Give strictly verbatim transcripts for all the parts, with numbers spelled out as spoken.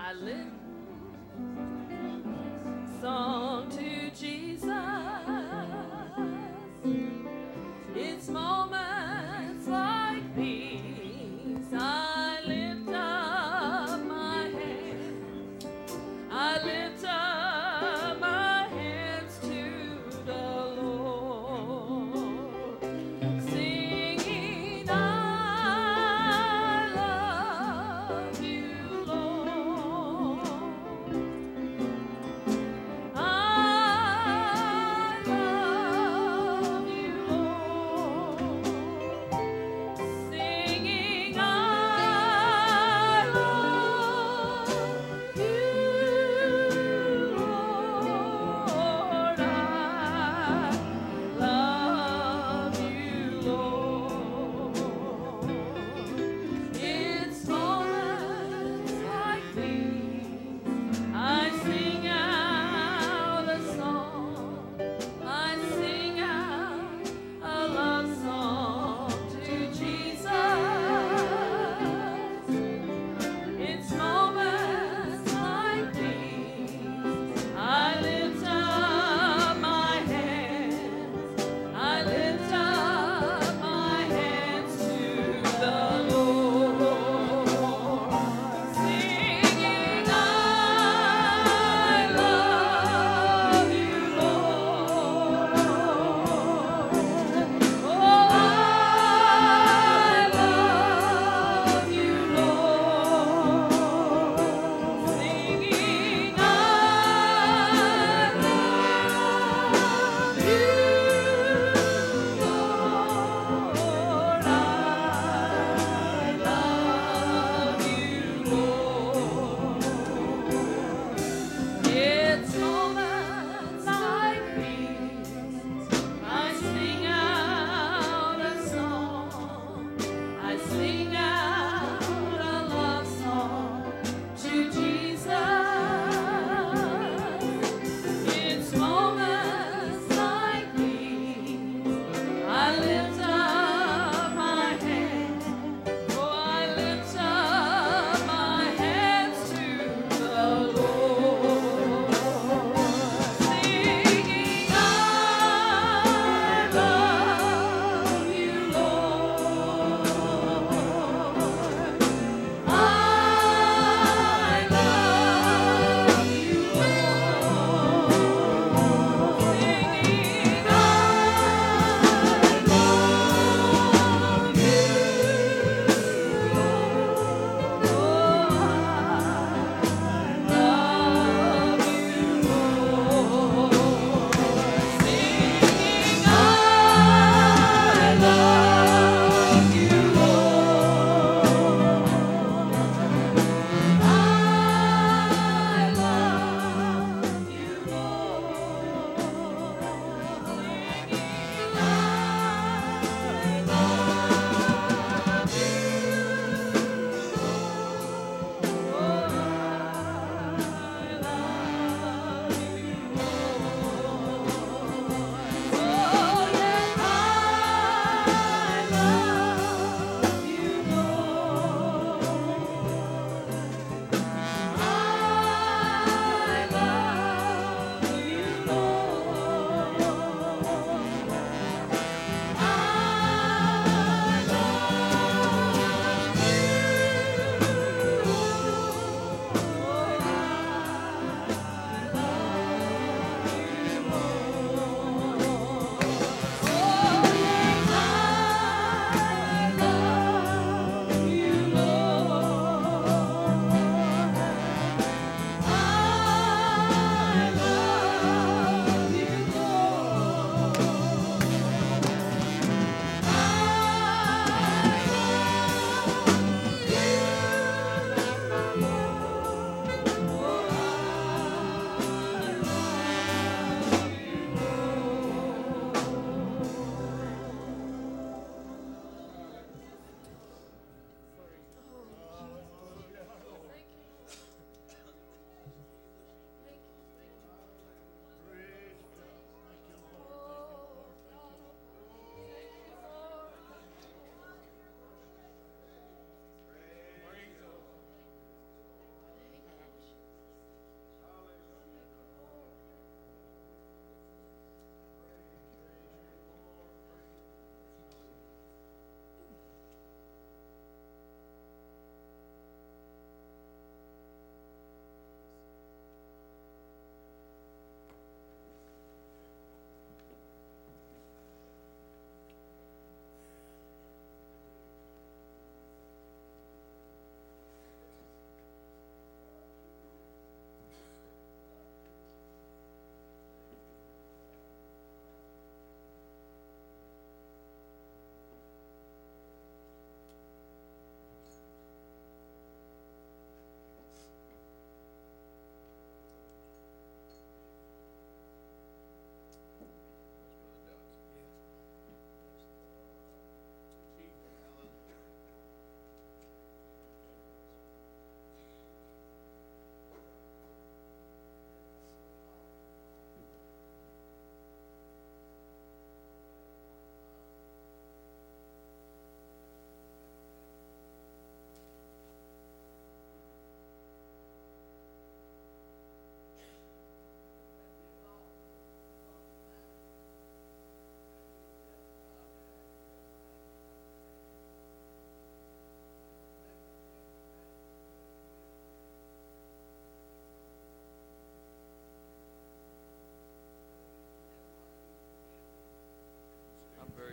Lord.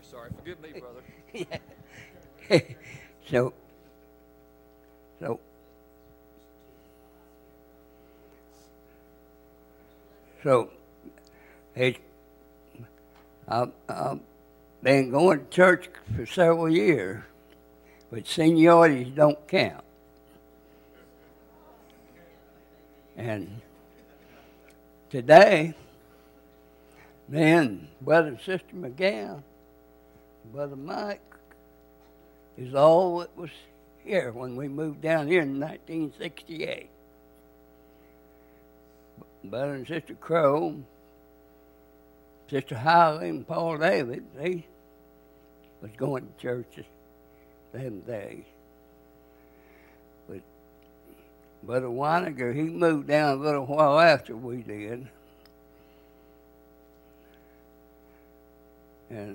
very sorry. Forgive me, brother. Yeah. so, so, so, it's, I've, I've been going to church for several years, but seniorities don't count. And today, me and Brother and Sister McGann, Brother Mike, is all that was here when we moved down here in nineteen sixty-eight. Brother and Sister Crow, Sister Holly, and Paul David, they was going to church them days. But Brother Weiniger, he moved down a little while after we did. And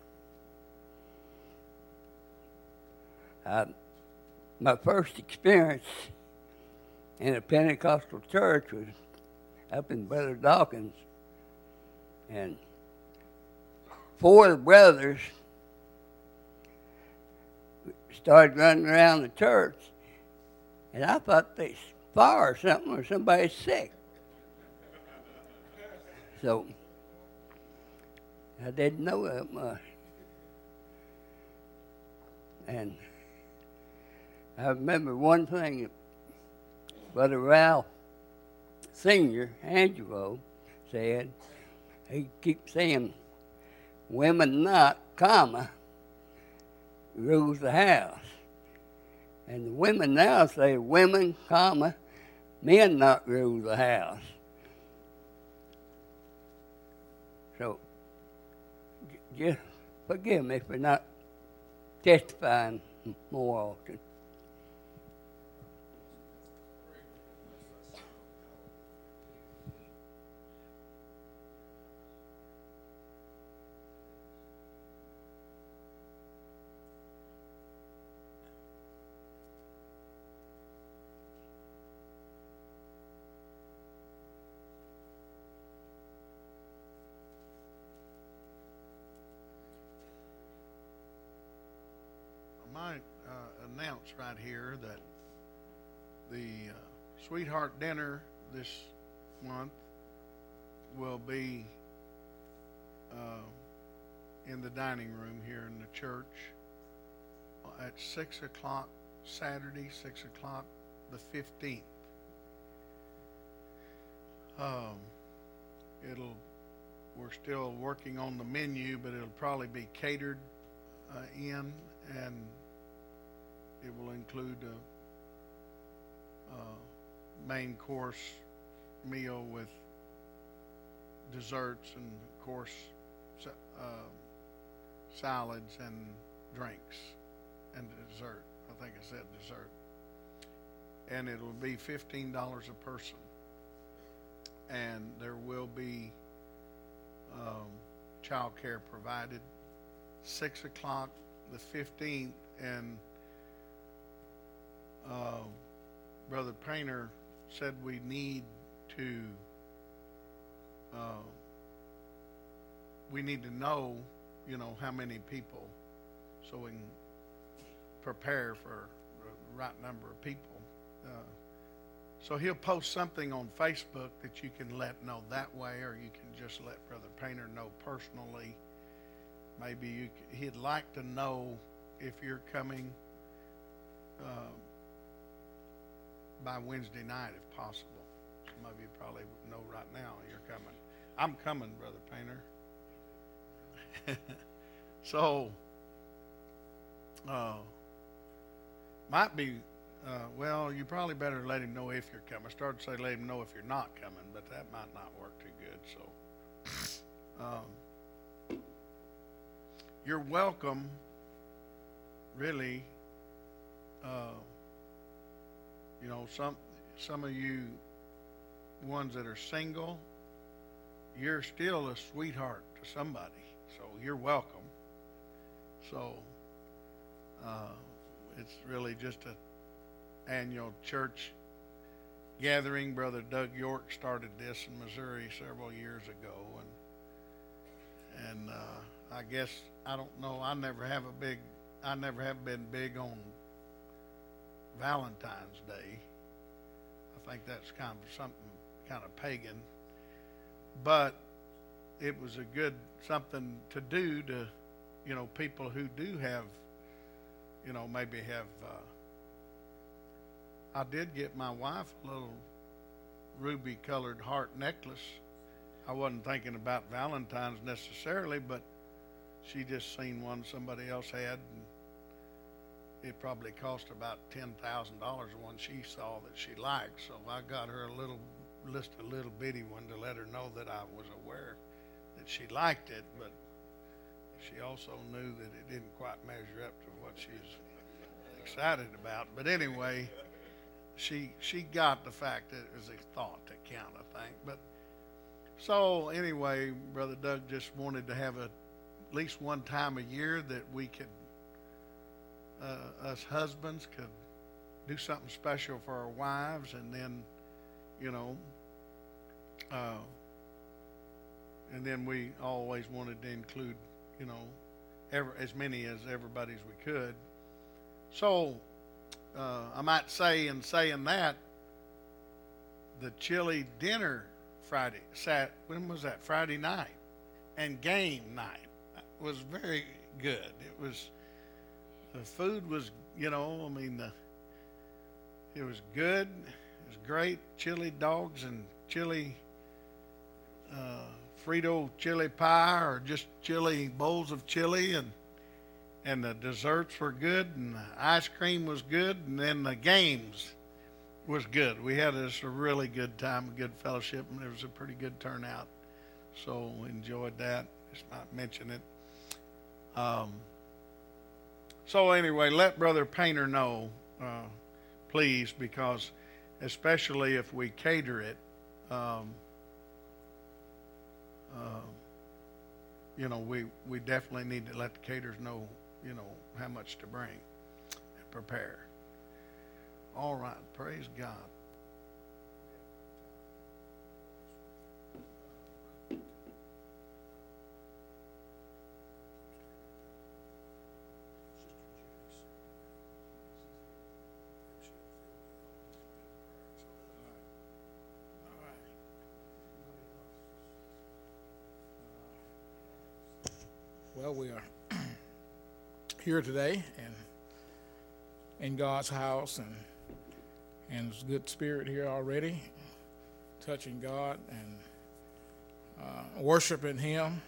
I, my first experience in a Pentecostal church was up in Brother Dawkins. And four of the brothers started running around the church, and I thought they fire or something, or somebody's sick. So I didn't know that much. And I remember one thing that Brother Ralph Senior, Angelo, said. He keeps saying, women not, comma, rules the house. And the women now say, women, comma, men not rule the house. So, just forgive me for not testifying more often. I might uh, announce right here that the uh, Sweetheart Dinner this month will be uh, in the dining room here in the church at six o'clock Saturday, six o'clock the fifteenth. Um, it'll, we're still working on the menu, but it'll probably be catered uh, in, and it will include a, a main course meal with desserts and, of course, uh, salads and drinks and dessert. I think I said dessert. And it will be fifteen dollars a person. And there will be um, child care provided. Six o'clock the fifteenth, and uh, Brother Painter said we need to uh, we need to know, you know, how many people, so we can prepare for the right number of people. Uh, so he'll post something on Facebook that you can let know that way, or you can just let Brother Painter know personally. Maybe you, he'd like to know if you're coming uh, by Wednesday night, if possible. Some of you probably know right now you're coming. I'm coming, Brother Painter. so, uh, might be, uh, well, you probably better let him know if you're coming. I started to say let him know if you're not coming, but that might not work too good. So, um, you're welcome, really. Uh, you know, some some of you ones that are single, you're still a sweetheart to somebody, so you're welcome. So uh, it's really just a annual church gathering. Brother Doug York started this in Missouri several years ago, and and uh, I guess, I don't know, I never have a big, I never have been big on Valentine's Day. I think that's kind of something kind of pagan. But it was a good something to do to, you know, people who do have, you know, maybe have, uh, I did get my wife a little ruby colored heart necklace. I wasn't thinking about Valentine's necessarily, but she just seen one somebody else had, and it probably cost about ten thousand dollars, the one she saw that she liked. So I got her a little, just a little bitty one to let her know that I was aware that she liked it, but she also knew that it didn't quite measure up to what she was excited about. But anyway, she she got the fact that it was a thought that counted, I think. But so anyway, Brother Doug just wanted to have a, at least one time a year that we could, uh, us husbands could do something special for our wives, and then, you know, uh, and then we always wanted to include, you know, ever, as many as everybody as we could. So uh, I might say, in saying that, the chili dinner Friday, sat, when was that? Friday night, and game night was very good. It was, the food was, you know, I mean, the, it was good. It was great. Chili dogs and chili, uh, Frito chili pie, or just chili, bowls of chili, and and the desserts were good, and the ice cream was good, and then the games was good. We had us a really good time, a good fellowship, and it was a pretty good turnout. So enjoyed that. Just might mention it. Um, so anyway, let Brother Painter know, uh, please, because especially if we cater it, um, uh, you know, we, we definitely need to let the caterers know, you know, how much to bring and prepare. All right, praise God. Well, we are here today and in God's house, and and there's good spirit here already, touching God and uh, worshiping Him.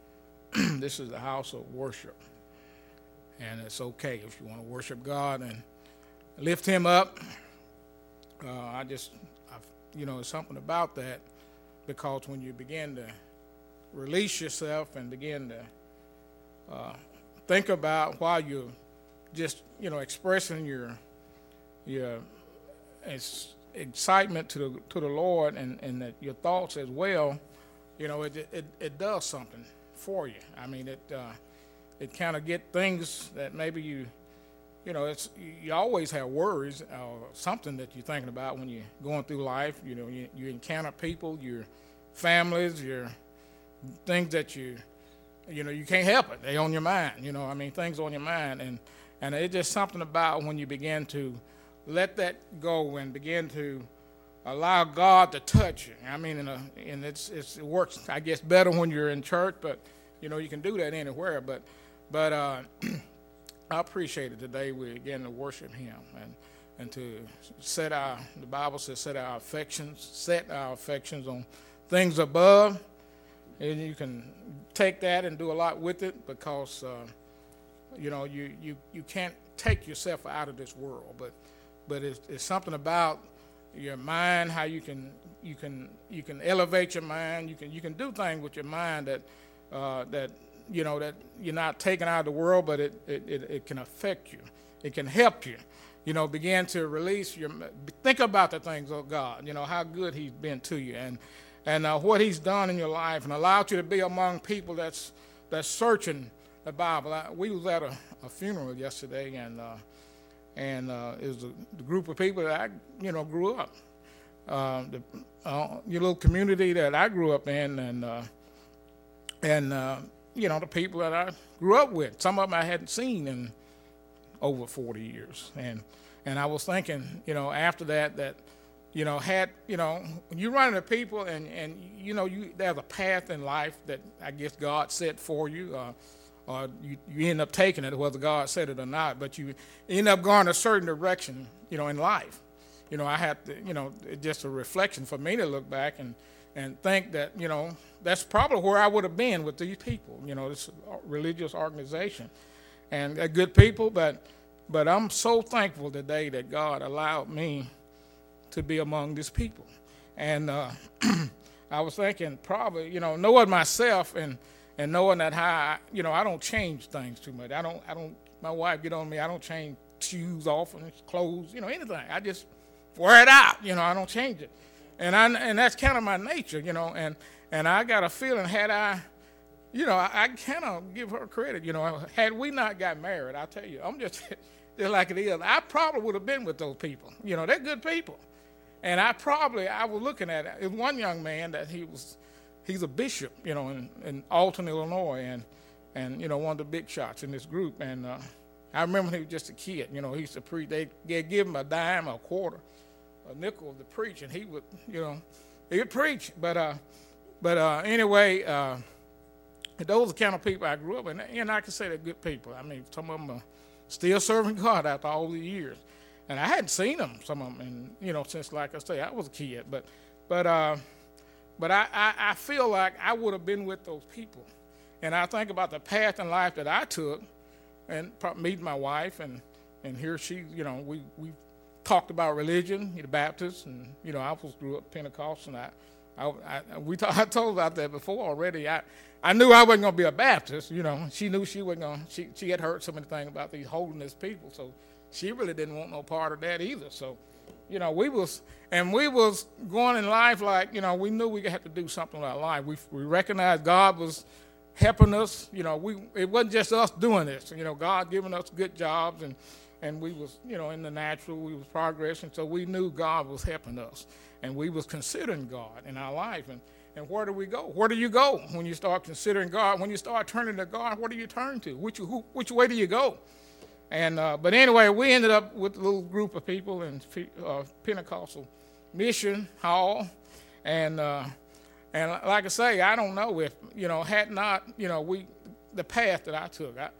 This is the house of worship, and it's okay if you want to worship God and lift Him up. Uh, I just, I've, you know, there's something about that, because when you begin to release yourself and begin to Uh, think about while you're just, you know, expressing your your ex- excitement to the to the Lord, and, and the, your thoughts as well, you know, it it, it does something for you. I mean, it uh, it kind of get things that maybe you, you know, it's you always have worries or something that you're thinking about when you're going through life. You know, you, you encounter people, your families, your things that you. You know, you can't help it. They on your mind. You know, I mean, things on your mind, and and it's just something about when you begin to let that go and begin to allow God to touch you. I mean, in a, and it's, it's it works, I guess, better when you're in church, but you know, you can do that anywhere. But but uh, I appreciate it today. We again to worship Him and and to set our, the Bible says, set our affections, set our affections on things above. And you can take that and do a lot with it, because, uh, you know, you, you, you can't take yourself out of this world. But but it's, it's something about your mind, how you can you can you can elevate your mind. You can you can do things with your mind that uh, that you know that you're not taken out of the world, but it, it, it, it can affect you. It can help you. You know, begin to release your. Think about the things of God. You know how good He's been to you, and. and uh, what He's done in your life, and allowed you to be among people that's that's searching the Bible. I, we was at a, a funeral yesterday, and uh, and uh, it was a, the group of people that I, you know, grew up. Uh, the uh, your little community that I grew up in, and uh, and uh, you know, the people that I grew up with. Some of them I hadn't seen in over forty years. And and I was thinking, you know, after that, that, you know, had, you know, when you run into people and, and you know, you there's a path in life that I guess God set for you, uh, or you, you end up taking it, whether God said it or not, but you end up going a certain direction, you know, in life. You know, I had to, you know, it's just a reflection for me to look back and, and think that, you know, that's probably where I would have been with these people, you know, this religious organization. And they're good people, but but I'm so thankful today that God allowed me to be among these people. And uh, I was thinking probably, you know, knowing myself and, and knowing that how, I, you know, I don't change things too much. I don't, I don't, my wife get on me, I don't change shoes off and clothes, you know, anything. I just wear it out, you know, I don't change it. And I, and that's kind of my nature, you know, and, and I got a feeling had I, you know, I, I kind of give her credit, you know, had we not got married, I'll tell you, I'm just, just like it is, I probably would have been with those people. You know, they're good people. And I probably, I was looking at it, it was one young man that he was, he's a bishop, you know, in, in Alton, Illinois, and, and, you know, one of the big shots in this group. And uh, I remember when he was just a kid, you know, he used to preach, they, they'd give him a dime, a quarter, a nickel to preach, and he would, you know, he would preach. But, uh, but uh, anyway, uh, those are the kind of people I grew up with, and I can say they're good people. I mean, some of them are still serving God after all the years. And I hadn't seen them, some of them, and you know, since, like I say, I was a kid. But, but, uh, but I, I, I feel like I would have been with those people. And I think about the path in life that I took, and meeting my wife, and, and here she, you know, we, we talked about religion, the Baptist, and you know, I was grew up Pentecostal, and I, I, I we talk, I told about that before already. I, I knew I wasn't gonna be a Baptist, you know. She knew she wasn't gonna. She, she had heard so many things about these holiness people, so she really didn't want no part of that either. So, you know, we was and we was going in life like, you know, we knew we had to do something with our life. We we recognized God was helping us. You know, we it wasn't just us doing this. You know, God giving us good jobs, and and we was, you know, in the natural, we was progressing. So we knew God was helping us, and we was considering God in our life. And and where do we go? Where do you go when you start considering God? When you start turning to God, where do you turn to? Which who, which way do you go? And uh, but anyway, we ended up with a little group of people in uh, Pentecostal Mission Hall, and uh, and like I say, I don't know if, you know, had not, you know, we the path that I took, I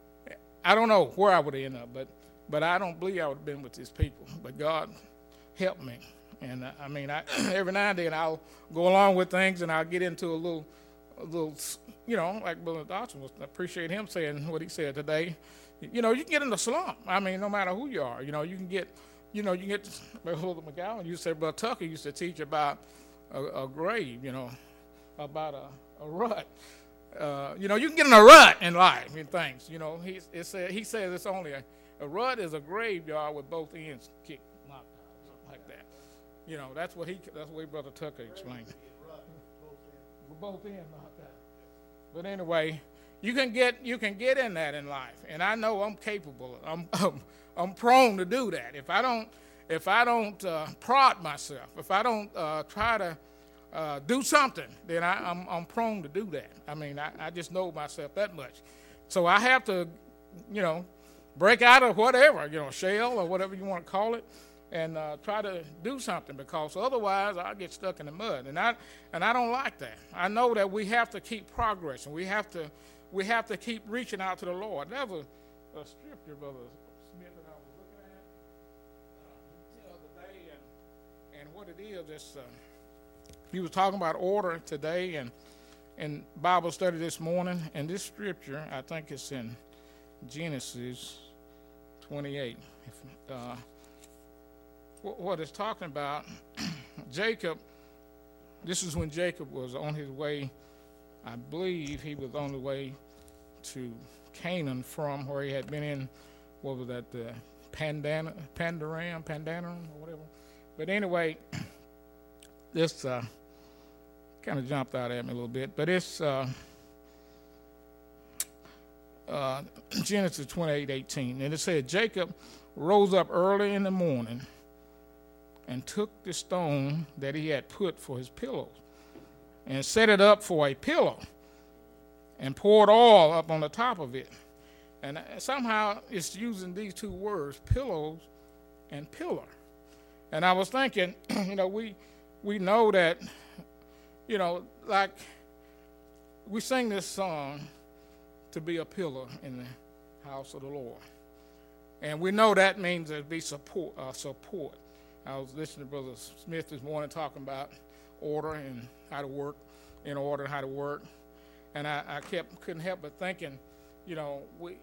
I don't know where I would end up, but but I don't believe I would have been with these people. But God helped me, and uh, I mean, I, every now and then I'll go along with things, and I'll get into a little a little, you know, like Brother Dawson was. I appreciate him saying what he said today. You know, you can get in the slump. I mean, no matter who you are, you know, you can get, you know, you can get, Brother McGowan, you said, Brother Tucker used to teach about a, a grave, you know, about a, a rut. Uh, you know, you can get in a rut in life and things, you know. He, it said, he says it's only a, a rut is a graveyard with both ends kicked, knocked out, something like that. You know, that's what he, that's the way Brother Tucker explained it. With both ends knocked out. But anyway, You can get you can get in that in life, and I know I'm capable. I'm I'm, I'm prone to do that. If I don't if I don't uh, prod myself, if I don't uh, try to uh, do something, then I, I'm I'm prone to do that. I mean, I, I just know myself that much. So I have to, you know, break out of whatever, you know, shell or whatever you want to call it, and uh, try to do something, because otherwise I'll get stuck in the mud, and I and I don't like that. I know that we have to keep progressing. We have to. We have to keep reaching out to the Lord. That was a, a scripture, Brother Smith, that I was looking at uh, the other day, and, and what it is, it's, uh, he was talking about order today, and in Bible study this morning, and this scripture, I think it's in Genesis twenty-eight. If, uh, what, what it's talking about, Jacob, this is when Jacob was on his way. I believe he was on the way to Canaan from where he had been in, what was that, the Pandana, Pandaram, Pandaram, or whatever. But anyway, this uh, kind of jumped out at me a little bit. But it's uh, uh, Genesis twenty-eight eighteen. And it said, Jacob rose up early in the morning and took the stone that he had put for his pillows, and set it up for a pillow, and poured oil up on the top of it. And somehow it's using these two words, pillows and pillar. And I was thinking, you know, we we know that, you know, like we sing this song to be a pillar in the house of the Lord. And we know that means to be support. Uh, support. I was listening to Brother Smith this morning talking about order and how to work in order, how to work. And I, I kept couldn't help but thinking, you know, we,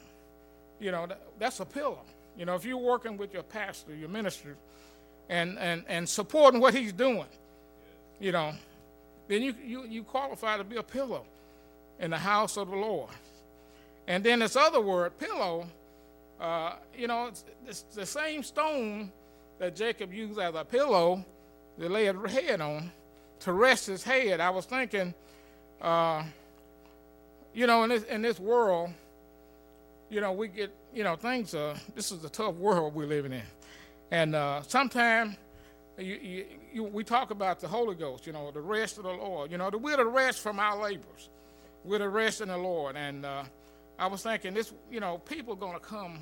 you know, that, that's a pillar. You know, if you're working with your pastor, your minister, and, and, and supporting what he's doing, you know, then you, you, you qualify to be a pillow in the house of the Lord. And then this other word, pillow, uh, you know, it's, it's the same stone that Jacob used as a pillow to lay his head on, to rest his head. I was thinking, uh, you know, in this, in this world, you know, we get, you know, things, uh, this is a tough world we're living in. And uh, sometimes you, you, you, we talk about the Holy Ghost, you know, the rest of the Lord. You know, the, we're to rest from our labors. We're to rest in the Lord. And uh, I was thinking this, you know, people are going to come,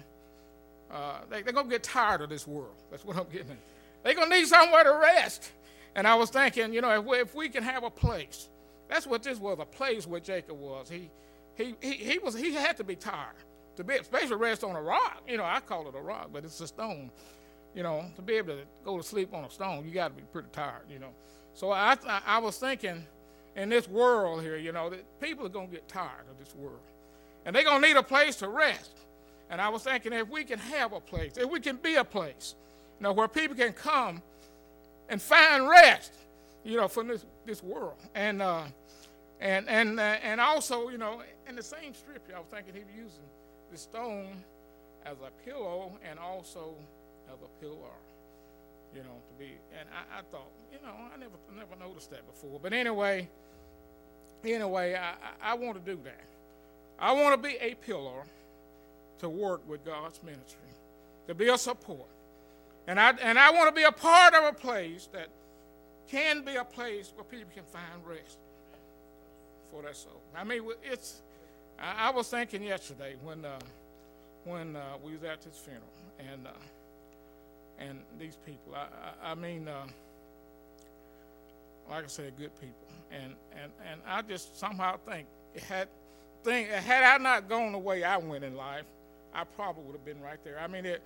uh, they, they're going to get tired of this world. That's what I'm getting at. They're going to need somewhere to rest. And I was thinking, you know, if we, if we can have a place, that's what this was, a place where Jacob was. He, he, he, he was, he had to be tired to be, especially rest on a rock. You know, I call it a rock, but it's a stone. You know, to be able to go to sleep on a stone, you got to be pretty tired, you know. So I, I, I was thinking, in this world here, you know, that people are going to get tired of this world. And they're going to need a place to rest. And I was thinking, if we can have a place, if we can be a place, you know, where people can come and find rest, you know, from this, this world. And uh, and and uh, and also, you know, in the same scripture, I was thinking he was using the stone as a pillow and also as a pillar, you know, to be. And I, I thought, you know, I never never noticed that before. But anyway, anyway, I, I, I want to do that. I want to be a pillar to work with God's ministry, to be a support. And I and I want to be a part of a place that can be a place where people can find rest for their soul. I mean, it's. I, I was thinking yesterday when uh, when uh, we was at this funeral, and uh, and these people. I I, I mean, uh, like I said, good people. And and and I just somehow think it had think had I not gone the way I went in life, I probably would have been right there. I mean, it.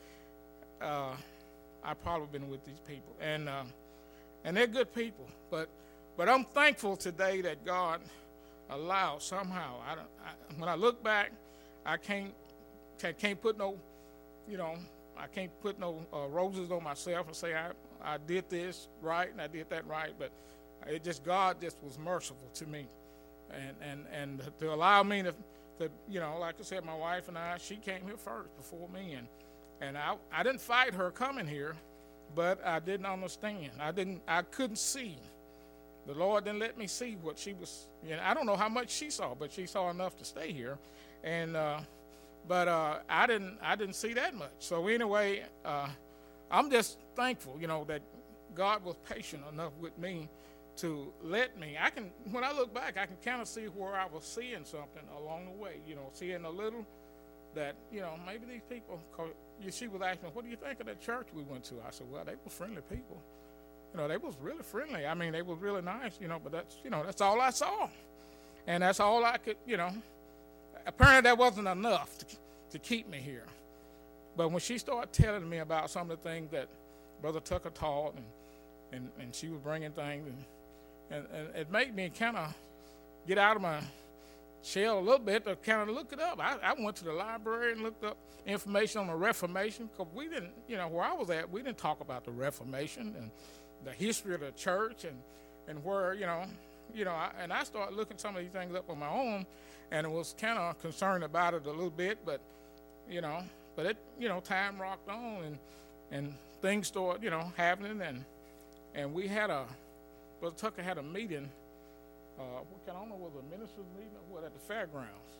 Uh, I probably been with these people, and uh, and they're good people. But but I'm thankful today that God allowed somehow. I, don't, I when I look back, I can't can't put no, you know, I can't put no uh, roses on myself and say I I did this right and I did that right. But it just God just was merciful to me, and and and to allow me to to you know, like I said, my wife and I, she came here first before me, and. And I, I didn't fight her coming here, but I didn't understand. I didn't. I couldn't see. The Lord didn't let me see what she was. You know, I don't know how much she saw, but she saw enough to stay here. And uh, but uh, I didn't. I didn't see that much. So anyway, uh, I'm just thankful, you know, that God was patient enough with me to let me. I can. When I look back, I can kind of see where I was seeing something along the way. You know, seeing a little. That, you know, maybe these people, cause she was asking me, what do you think of that church we went to? I said, well, they were friendly people. You know, they was really friendly. I mean, they was really nice, you know, but that's, you know, that's all I saw. And that's all I could, you know. Apparently that wasn't enough to, to keep me here. But when she started telling me about some of the things that Brother Tucker taught, and and, and she was bringing things, and, and, and it made me kind of get out of my shell a little bit to kind of look it up. I, I went to the library and looked up information on the Reformation, because we didn't, you know, where I was at, we didn't talk about the Reformation and the history of the church, and, and where, you know, you know, I, and I started looking some of these things up on my own, and was kind of concerned about it a little bit, but, you know, but it, you know, time rocked on, and and things started, you know, happening, and and we had a, Brother Tucker had a meeting. Uh, what kind, I don't know, was it a minister's meeting or what, at the fairgrounds.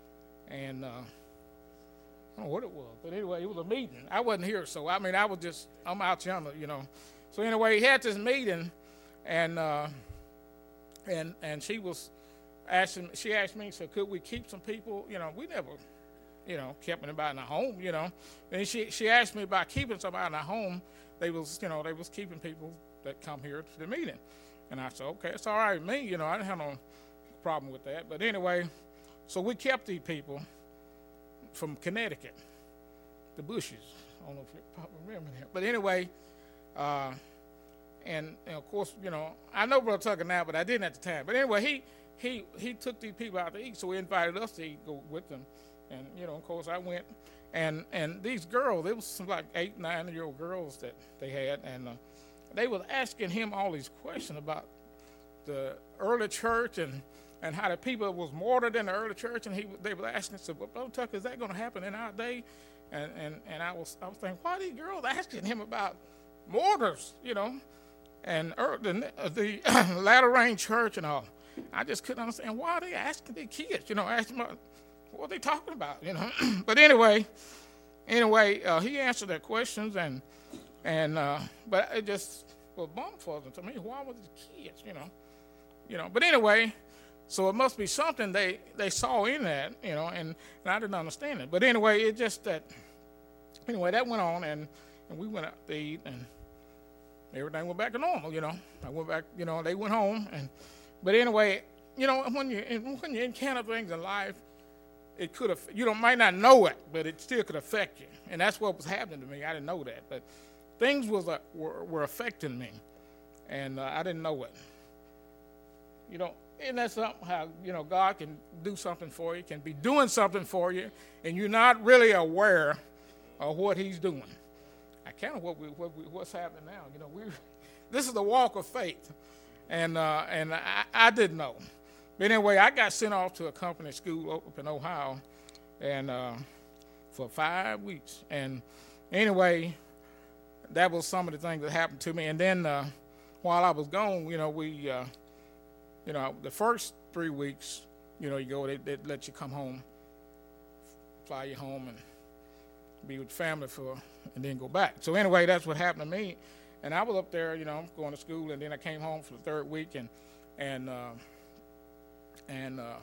And uh, I don't know what it was, but anyway, it was a meeting. I wasn't here, so I mean, I was just, I'm out yonder, you know. So anyway, he had this meeting, and uh, and and she was asking, she asked me, so could we keep some people? You know, we never, you know, kept anybody in our home, you know. And she, she asked me about keeping somebody in our home. They was, you know, they was keeping people that come here to the meeting. And I said, okay, it's all right with me. You know, I didn't have no problem with that. But anyway, so we kept these people from Connecticut, the Bushes. I don't know if you probably remember that. But anyway, uh, and, and of course, you know, I know Brother Tucker now, but I didn't at the time. But anyway, he he he took these people out to eat, so he invited us to eat, go with them. And, you know, of course, I went. And and these girls, there was some like eight, nine-year-old girls that they had, and uh, they were asking him all these questions about the early church and, and how the people was martyred in the early church. And he they were asking, so, well, Brother Tucker, is that going to happen in our day? And and and I was I was thinking, why are these girls asking him about martyrs, you know, and er, the, the Latter Rain Church and all? I just couldn't understand why are they asking their kids, you know, asking about what are they talking about, you know. But anyway, anyway, uh, he answered their questions, and and uh, but it just was bumfuzzling to me. Why were the kids, you know, you know? But anyway, so it must be something they, they saw in that, you know, and, and I didn't understand it. But anyway, it just that, anyway, that went on, and, and we went out to eat, and everything went back to normal, you know. I went back, you know, they went home, and but anyway, you know, when you when you encounter things in life, it could have, you don't might not know it, but it still could affect you, and that's what was happening to me. I didn't know that, but things was uh, were, were affecting me, and uh, I didn't know it. You know, and that's something how, you know, God can do something for you, can be doing something for you, and you're not really aware of what He's doing. I kind of what we, what we, what's happening now. You know, we this is the walk of faith, and uh, and I, I didn't know. But anyway, I got sent off to a company school up in Ohio, and uh, for five weeks. And anyway, that was some of the things that happened to me. And then uh, while I was gone, you know, we, uh, you know, the first three weeks, you know, you go, they, they let you come home, fly you home, and be with family for, and then go back. So anyway, that's what happened to me. And I was up there, you know, going to school, and then I came home for the third week, and and. Uh, And, uh,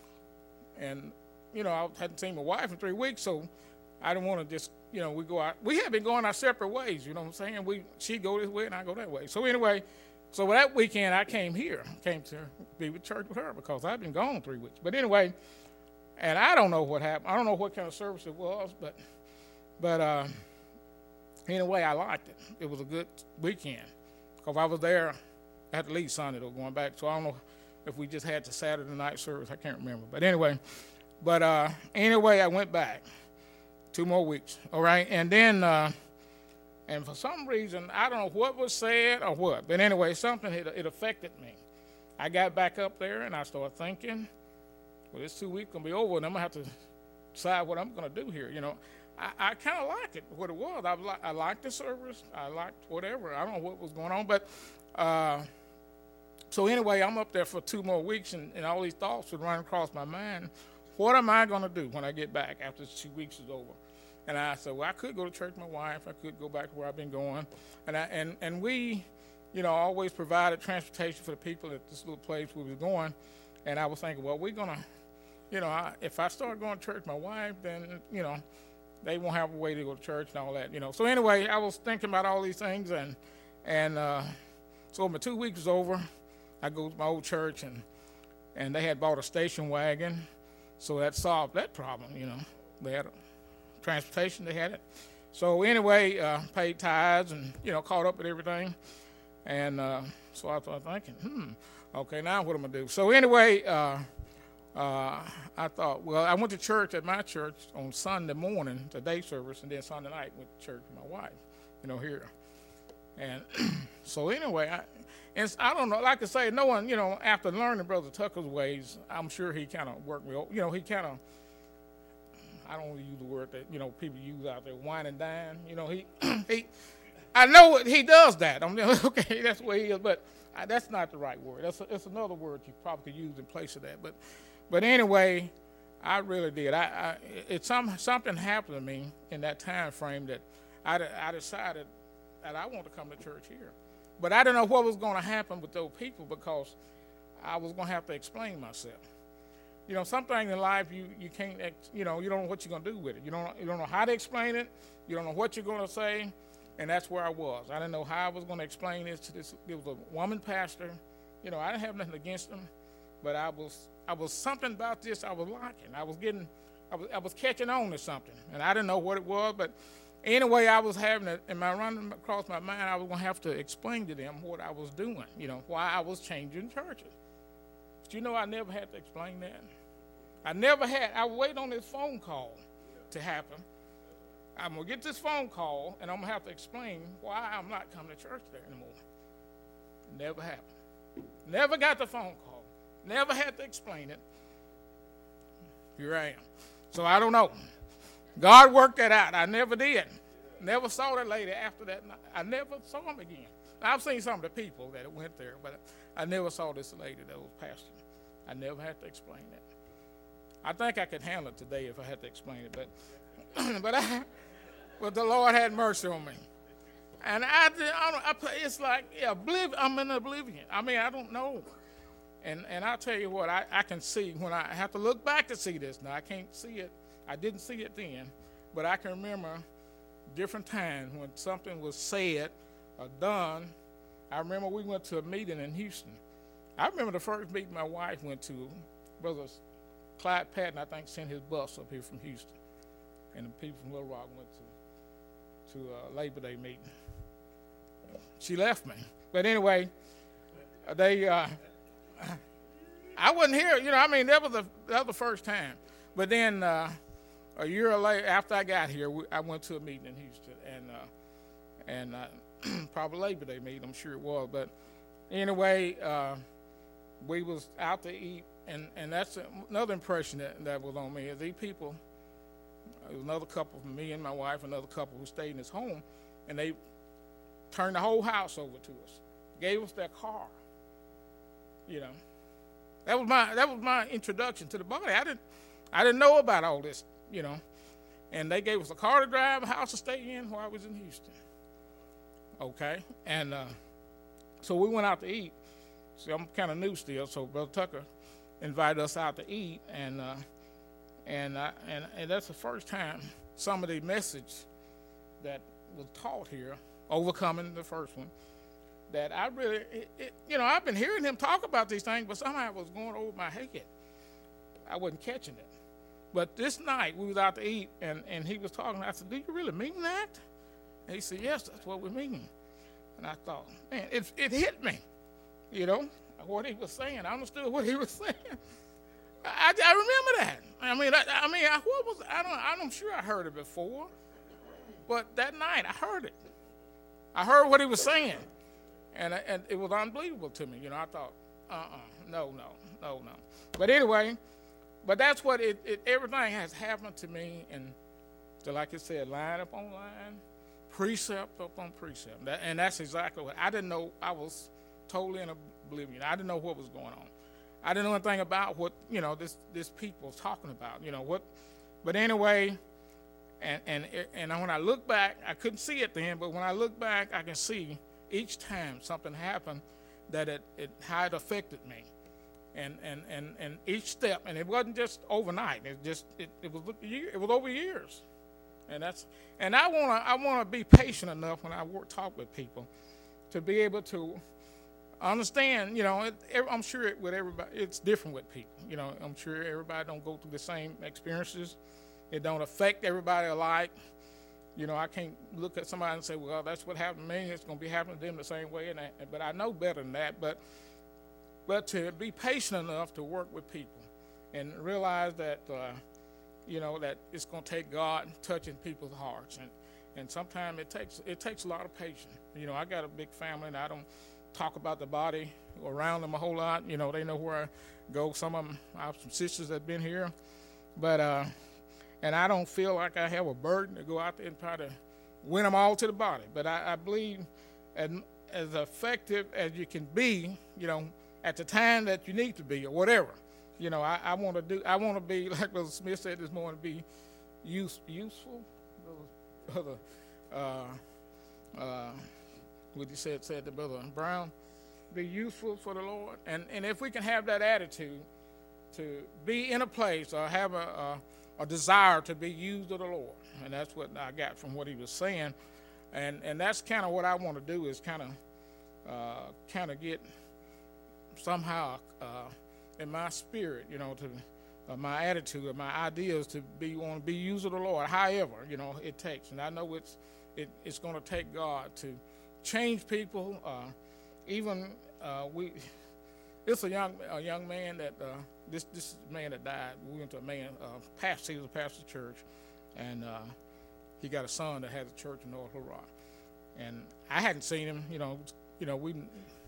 and you know, I hadn't seen my wife in three weeks, so I didn't want to just, you know, we go out. We had been going our separate ways, you know what I'm saying? We She'd go this way, and I go that way. So anyway, so that weekend I came here, came to be with church with her because I'd been gone three weeks. But anyway, and I don't know what happened. I don't know what kind of service it was, but, but uh, anyway, I liked it. It was a good weekend because I was there at least Sunday, though, going back. So I don't know if we just had the Saturday night service, I can't remember. But anyway, but uh, anyway, I went back two more weeks, all right? And then, uh, and for some reason, I don't know what was said or what, but anyway, something, it, it affected me. I got back up there, and I started thinking, well, this two weeks going to be over, and I'm going to have to decide what I'm going to do here, you know. I, I kind of liked it, what it was. I, li- I liked the service. I liked whatever. I don't know what was going on, but... Uh, So anyway, I'm up there for two more weeks, and, and all these thoughts would run across my mind. What am I going to do when I get back after this two weeks is over? And I said, well, I could go to church with my wife. I could go back to where I've been going. And I, and, and we, you know, always provided transportation for the people at this little place we were going. And I was thinking, well, we're going to, you know, I, if I start going to church with my wife, then, you know, they won't have a way to go to church and all that, you know. So anyway, I was thinking about all these things. And, and uh, so my two weeks was over. I go to my old church, and and they had bought a station wagon, so that solved that problem, you know. They had a, transportation, they had it. So anyway, uh, paid tithes and, you know, caught up with everything. And uh, so I started thinking, hmm, okay, now what am I going to do? So anyway, uh, uh, I thought, well, I went to church at my church on Sunday morning, the day service, and then Sunday night went to church with my wife, you know, here. And so anyway, I... And I don't know, like I say, no one, you know, after learning Brother Tucker's ways, I'm sure he kind of worked me, you know, he kind of, I don't want to use the word that, you know, people use out there, wine and dine, you know, he, he, I know he does that. I'm okay, that's the way he is, but I, that's not the right word. That's, a, that's another word you probably could use in place of that. But, but anyway, I really did. I, I it some something happened to me in that time frame that I, I decided that I want to come to church here. But I didn't know what was going to happen with those people because I was going to have to explain myself. You know, some things in life you, you can't, ex- you know, you don't know what you're going to do with it. You don't, you don't know how to explain it. You don't know what you're going to say. And that's where I was. I didn't know how I was going to explain this to this. There was a woman pastor. You know, I didn't have nothing against them, but I was, I was something about this I was liking. I was getting, I was, I was catching on to something. And I didn't know what it was, but anyway, I was having it, and my running across my mind, I was going to have to explain to them what I was doing, you know, why I was changing churches. But you know, I never had to explain that. I never had, I would wait on this phone call to happen. I'm going to get this phone call, and I'm going to have to explain why I'm not coming to church there anymore. Never happened. Never got the phone call. Never had to explain it. Here I am. So I don't know. God worked that out. I never did. Never saw that lady after that night. I never saw him again. I've seen some of the people that went there, but I never saw this lady that was pastoring. I never had to explain that. I think I could handle it today if I had to explain it, but but I, but the Lord had mercy on me, and I, did, I, don't, I it's like yeah, obliv- I'm in oblivion. I mean, I don't know, and and I tell you what, I, I can see when I have to look back to see this. Now I can't see it. I didn't see it then, but I can remember different times when something was said or done. I remember we went to a meeting in Houston. I remember the first meeting my wife went to, Brother Clyde Patton, I think, sent his bus up here from Houston. And the people from Little Rock went to, to a Labor Day meeting. She left me. But anyway, they, uh, I wasn't here. You know, I mean, that was the, that was the first time. But then uh, a year later, after I got here, we, I went to a meeting in Houston. And, uh, and uh, probably Labor Day meeting, I'm sure it was. But anyway, uh, we was out to eat. And and that's another impression that, that was on me. Is these people, there was another couple, me and my wife, another couple who stayed in this home, and they turned the whole house over to us, gave us their car. You know, that was my that was my introduction to the body. I didn't I didn't know about all this, you know, and they gave us a car to drive, a house to stay in while I was in Houston. Okay, and uh, so we went out to eat. See, I'm kind of new still, so Brother Tucker invited us out to eat, and uh, and, uh, and and that's the first time some of the message that was taught here, overcoming the first one, that I really, it, it, you know, I've been hearing him talk about these things, but somehow it was going over my head. I wasn't catching it. But this night we was out to eat, and, and he was talking. I said, "Do you really mean that?" And he said, "Yes, that's what we mean." And I thought, man, it it hit me, you know. What he was saying, I understood what he was saying. I, I remember that. I mean, I, I mean, I, what was I don't I'm sure I heard it before, but that night I heard it. I heard what he was saying, and and it was unbelievable to me. You know, I thought, uh-uh, no, no, no, no. But anyway, but that's what it. it everything has happened to me, and so like I said, line upon line, precept upon precept, that, and that's exactly what I didn't know. I was totally in oblivion. I didn't know what was going on. I didn't know anything about what, you know, this this people was talking about, you know, what, but anyway, and, and, and when I look back, I couldn't see it then, but when I look back, I can see each time something happened that it, it how it affected me. And, and, and, and each step, and it wasn't just overnight, it just, it, it was it was over years. And that's, and I want to I want to be patient enough when I work, talk with people to be able to understand, you know, it, I'm sure it, with everybody, it's different with people. You know, I'm sure everybody don't go through the same experiences. It don't affect everybody alike. You know, I can't look at somebody and say, well, that's what happened to me. It's going to be happening to them the same way. And I, but I know better than that. But but to be patient enough to work with people and realize that, uh, you know, that it's going to take God touching people's hearts. And, and sometimes it takes it takes a lot of patience. You know, I got a big family, and I don't talk about the body around them a whole lot. You know, they know where I go. Some of them, I have some sisters that have been here. But, uh, and I don't feel like I have a burden to go out there and try to win them all to the body. But I, I believe as, as effective as you can be, you know, at the time that you need to be or whatever. You know, I, I want to do, I want to be, like Brother Smith said this morning, be use, useful. Brother, uh, uh, what he said, said to Brother Brown, be useful for the Lord. And and if we can have that attitude to be in a place or have a, a, a desire to be used of the Lord. And that's what I got from what he was saying. And and that's kind of what I want to do is kind of uh, kind of get somehow uh, in my spirit, you know, to uh, my attitude, or my ideas to be want to be used of the Lord. However, you know, it takes, and I know it's it, it's going to take God to change people. Uh, even uh, we, it's a young a young man that uh, this this man that died. We went to a man uh, pastor. He was a pastor of church, and uh, he got a son that has a church in North Little Rock. And I hadn't seen him. You know, you know we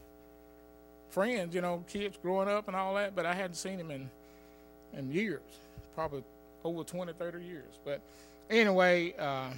friends. You know, kids growing up and all that. But I hadn't seen him in in years, probably over twenty, thirty years. But anyway, uh,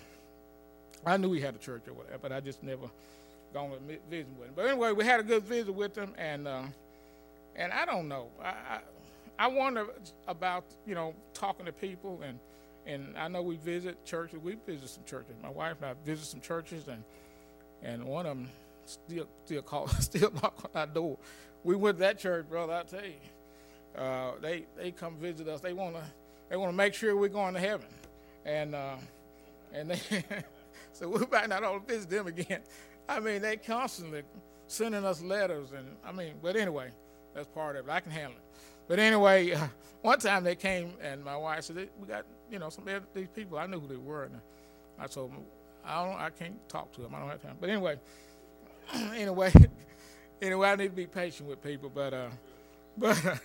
I knew he had a church or whatever, but I just never gone to visit with him. But anyway, we had a good visit with him, and uh, and I don't know. I, I I wonder about, you know, talking to people, and and I know we visit churches. We visit some churches. My wife and I visit some churches, and and one of them still still call still knock on our door. We went to that church, brother. I tell you, uh, they they come visit us. They wanna they wanna make sure we're going to heaven, and uh, and they so we might not all visit them again. I mean, they constantly sending us letters, and I mean, but anyway, that's part of it. I can handle it. But anyway, uh, one time they came, and my wife said, "We got, you know, some of these people." I knew who they were, and I told them, "I don't, I can't talk to them. I don't have time." But anyway, anyway, anyway, I need to be patient with people. But, uh, but,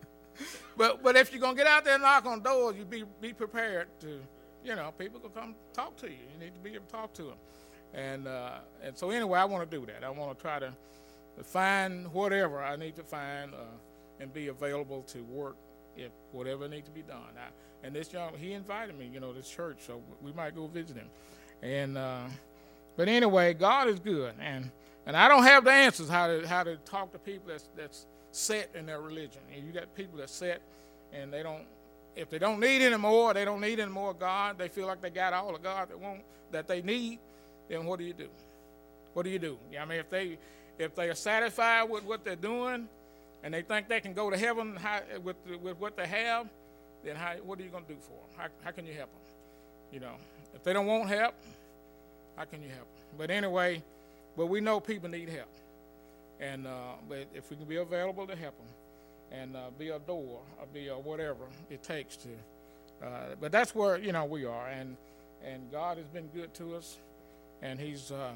but, but if you're gonna get out there and knock on doors, you be be prepared to, you know, people will come talk to you. You need to be able to talk to them. And uh, and so anyway, I want to do that. I want to try to find whatever I need to find uh, and be available to work if whatever needs to be done. I, and this young, he invited me, you know, this church, so we might go visit him. And uh, but anyway, God is good, and and I don't have the answers how to how to talk to people that's that's set in their religion. And you got people that's set, and they don't. If they don't need any more, they don't need any more God. They feel like they got all the God that want that they need. Then what do you do? What do you do? I mean, if they if they are satisfied with what they're doing, and they think they can go to heaven how, with with what they have, then how, what are you going to do for them? How, how can you help them? You know, if they don't want help, how can you help them? But anyway, but we know people need help, and uh, but if we can be available to help them, and uh, be a door, or be a whatever it takes to. Uh, but that's where, you know, we are, and and God has been good to us. And he's uh,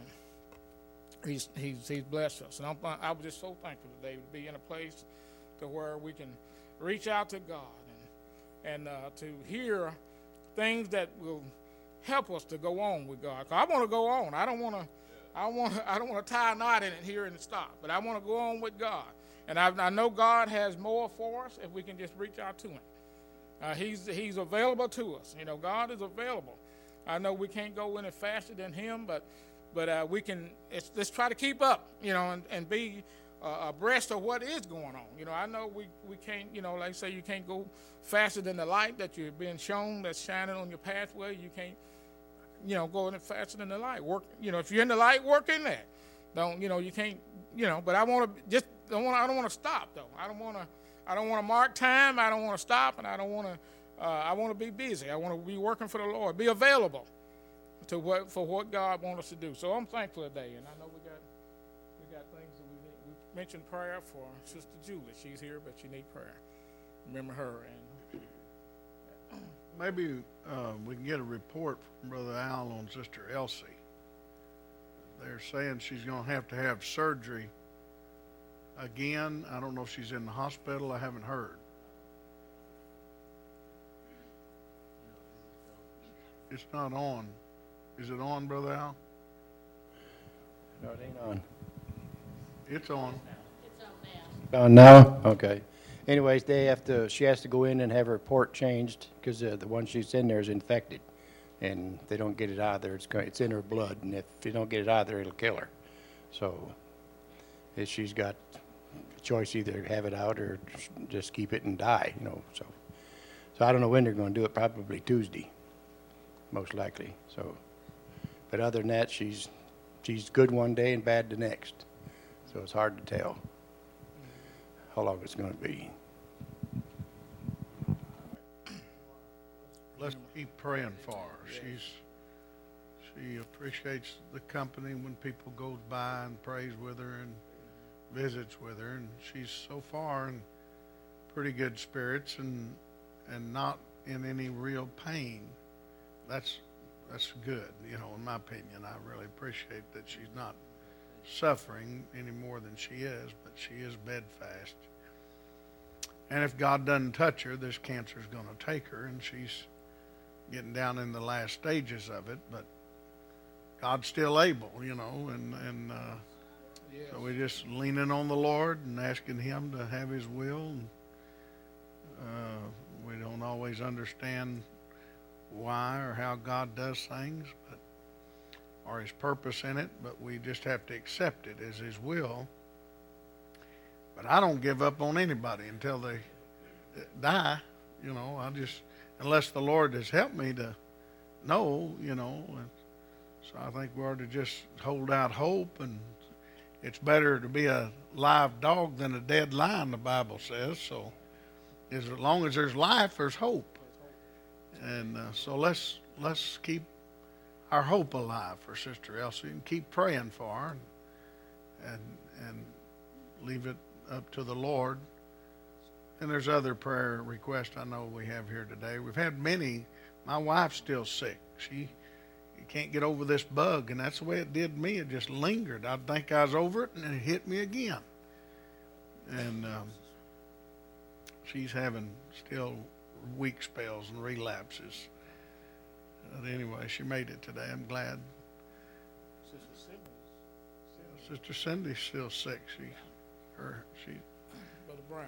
he's he's he's blessed us, and I'm I was just so thankful today to be in a place to where we can reach out to God and and uh, to hear things that will help us to go on with God. 'Cause I want to go on. I don't want to. I want. I don't want to tie a knot in it here and stop. But I want to go on with God, and I, I know God has more for us if we can just reach out to Him. Uh, he's he's available to us. You know, God is available. I know we can't go any faster than him, but but uh, we can. It's, let's try to keep up, you know, and, and be uh, abreast of what is going on. You know, I know we, we can't, you know, like I say, you can't go faster than the light that you're being shown that's shining on your pathway. You can't, you know, go any faster than the light. Work, you know, if you're in the light, work in that. Don't, you know, you can't, you know. But I want to just don't want. I don't want to stop though. I don't want to. I don't want to mark time. I don't want to stop, and I don't want to. Uh, I want to be busy. I want to be working for the Lord, be available to what for what God wants us to do. So I'm thankful today, and I know we got we got things that we need. We mentioned prayer for Sister Julie. She's here, but she needs prayer. Remember her. And maybe uh, we can get a report from Brother Al on Sister Elsie. They're saying she's going to have to have surgery again. I don't know if she's in the hospital. I haven't heard. It's not on. Is it on, Brother Al? No, it ain't on. It's on. It's on now. On now? Okay. Anyways, they have to, she has to go in and have her report changed because uh, the one she's in there is infected. And if they don't get it out of there, it's, going, it's in her blood. And if you don't get it out of there, it'll kill her. So if she's got a choice, either have it out or just keep it and die, you know. So, so I don't know when they're going to do it, probably Tuesday. Most likely. So, but other than that, she's she's good one day and bad the next. So it's hard to tell how long it's going to be. let's keep praying for her. She's she appreciates the company when people goes by and prays with her and visits with her, and she's so far in pretty good spirits and and not in any real pain. That's that's good, you know, in my opinion. I really appreciate that she's not suffering any more than she is, but she is bedfast. And if God doesn't touch her, this cancer is going to take her, and she's getting down in the last stages of it. But God's still able, you know, and and uh, Yes. so we're just leaning on the Lord and asking Him to have His will. And, uh, we don't always understand why or how God does things, but or His purpose in it, but we just have to accept it as His will. But I don't give up on anybody until they die, you know. I just, unless the Lord has helped me to know, you know. And so I think we ought to just hold out hope, and it's better to be a live dog than a dead lion, the Bible says. So as long as there's life, there's hope. And uh, so let's let's keep our hope alive for Sister Elsie and keep praying for her, and and leave it up to the Lord. And there's other prayer requests I know we have here today. We've had many. My wife's still sick. She can't get over this bug, and that's the way it did me. It just lingered. I'd think I was over it, and it hit me again. And um, she's having still weak spells and relapses. But anyway, she made it today. I'm glad. Sister Sydney's Sister Cindy's still sick. She, her, she. Brother Brian.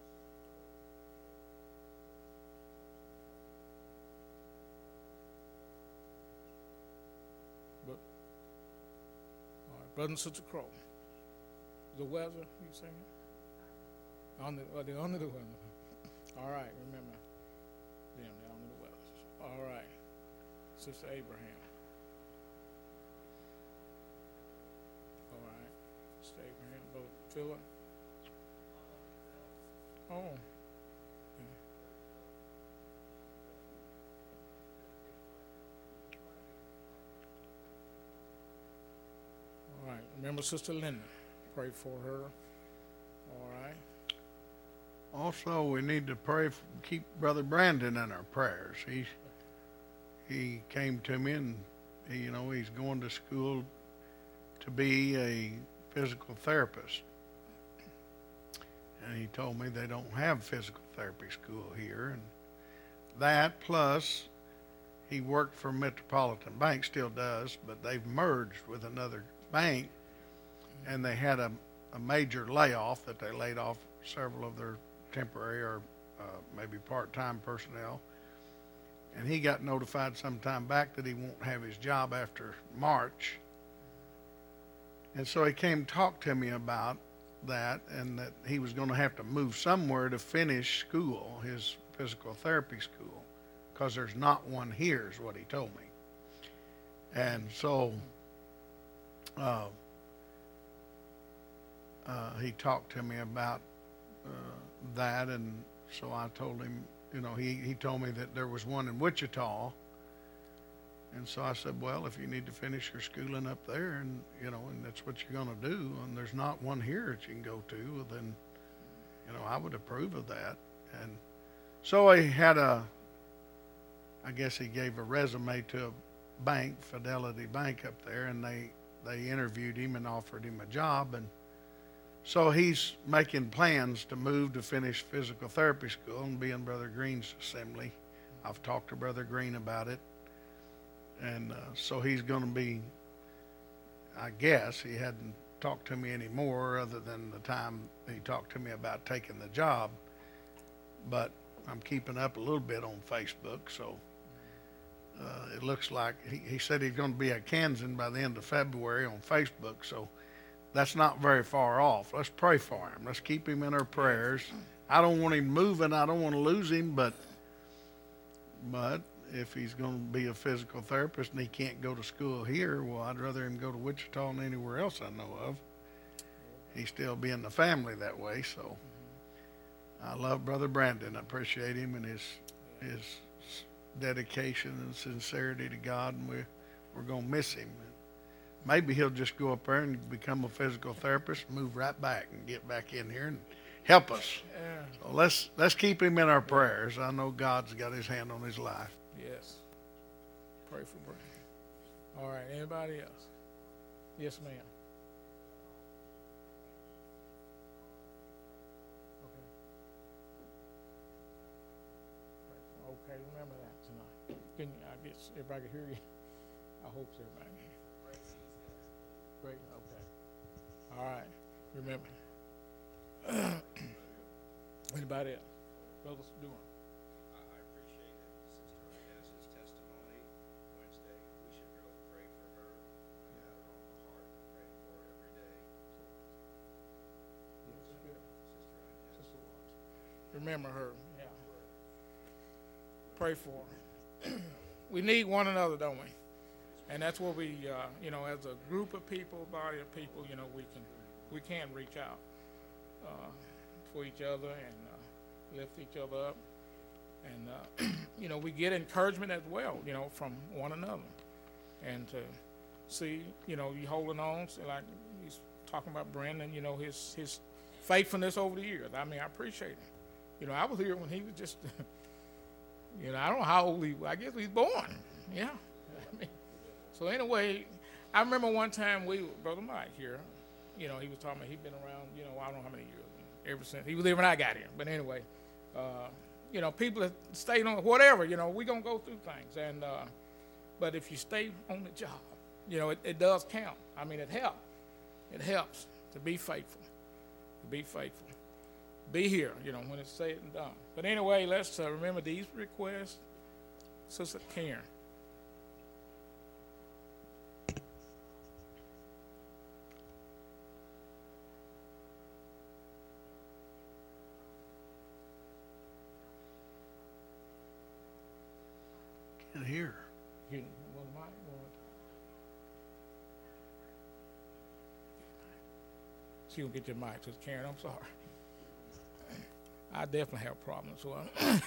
But, all right, Brother and Sister Crow. The weather, you saying? Under, uh, they're under the weather. All right, remember them, they're under the weather. All right, Sister Abraham. All right, Sister Abraham, Brother Philip. Oh. Okay. All right. Remember Sister Linda. Pray for her. All right. Also, we need to pray for, keep Brother Brandon in our prayers. He he came to me, and he, you know, he's going to school to be a physical therapist. And he told me they don't have physical therapy school here. And that, plus he worked for Metropolitan Bank, still does, but they've merged with another bank, and they had a, a major layoff that they laid off several of their temporary or uh, maybe part-time personnel. And he got notified some time back that he won't have his job after March. And so he came to talk to me about that, and that he was going to have to move somewhere to finish school, his physical therapy school, because there's not one here, is what he told me. And so uh, uh, he talked to me about uh, that, and so I told him, you know, he, he told me that there was one in Wichita. And so I said, well, if you need to finish your schooling up there, and, you know, and that's what you're going to do, and there's not one here that you can go to, well, then, you know, I would approve of that. And so he had a, I guess he gave a resume to a bank, Fidelity Bank up there, and they, they interviewed him and offered him a job. And so he's making plans to move to finish physical therapy school and be in Brother Green's assembly. I've talked to Brother Green about it. And uh, so he's going to be, I guess, he hadn't talked to me anymore other than the time he talked to me about taking the job. But I'm keeping up a little bit on Facebook, so uh, it looks like he, he said he's going to be at Kansan by the end of February on Facebook, so that's not very far off. Let's pray for him. Let's keep him in our prayers. I don't want him moving. I don't want to lose him, but but if he's going to be a physical therapist and he can't go to school here, well, I'd rather him go to Wichita than anywhere else I know of. He's still be in the family that way, so I love Brother Brandon. I appreciate him and his his dedication and sincerity to God, and we're, we're going to miss him. Maybe he'll just go up there and become a physical therapist and move right back and get back in here and help us. Yeah. So let's let's keep him in our prayers. I know God's got his hand on his life. Yes. Pray for Brian. All right. Anybody else? Yes, ma'am. Okay. Okay. Remember that tonight. Can you, I guess everybody can hear you. I hope so, everybody can hear you. Great. Okay. All right. Remember. Anybody else? Brother Durham. I I appreciate it. Sister Odessa's testimony Wednesday. We should really pray for her. I got her on my heart. I'm praying for her every day. Yes, good. Sister Odessa. Sister Watts. Remember her. Yeah. Pray for her. We need one another, don't we? And that's what we, uh, you know, as a group of people, body of people, you know, we can, we can reach out uh, for each other and uh, lift each other up, and uh, you know, we get encouragement as well, you know, from one another, and to see, you know, you holding on, so like he's talking about Brandon, you know, his his faithfulness over the years. I mean, I appreciate him. You know, I was here when he was just, you know, I don't know how old he was. I guess he was born. Yeah. I mean, so anyway, I remember one time we, Brother Mike here, you know, he was talking about he'd been around, you know, I don't know how many years, ever since. He was there when I got here. But anyway, uh, you know, people that stayed on, whatever, you know, we're going to go through things. And uh, but if you stay on the job, you know, it, it does count. I mean, it helps. It helps to be faithful, to be faithful. Be here, you know, when it's said and done. But anyway, let's uh, remember these requests. Sister Karen. Can't hear. You, well, my, well, she gonna get your mic, Sister Karen. I'm sorry. I definitely have problems. So I'm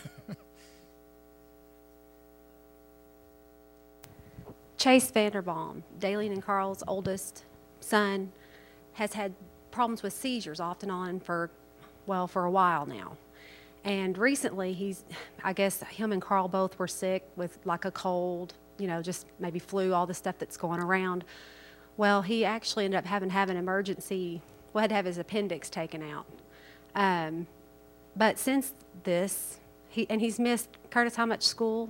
Chase Vanderbaum, Daleen and Carl's oldest son, has had problems with seizures off and on for, well, for a while now. And recently, he's, I guess him and Carl both were sick with like a cold, you know, just maybe flu, all the stuff that's going around. Well, he actually ended up having to have an emergency, well, had to have his appendix taken out. Um, but since this, he, and he's missed, Curtis, how much school?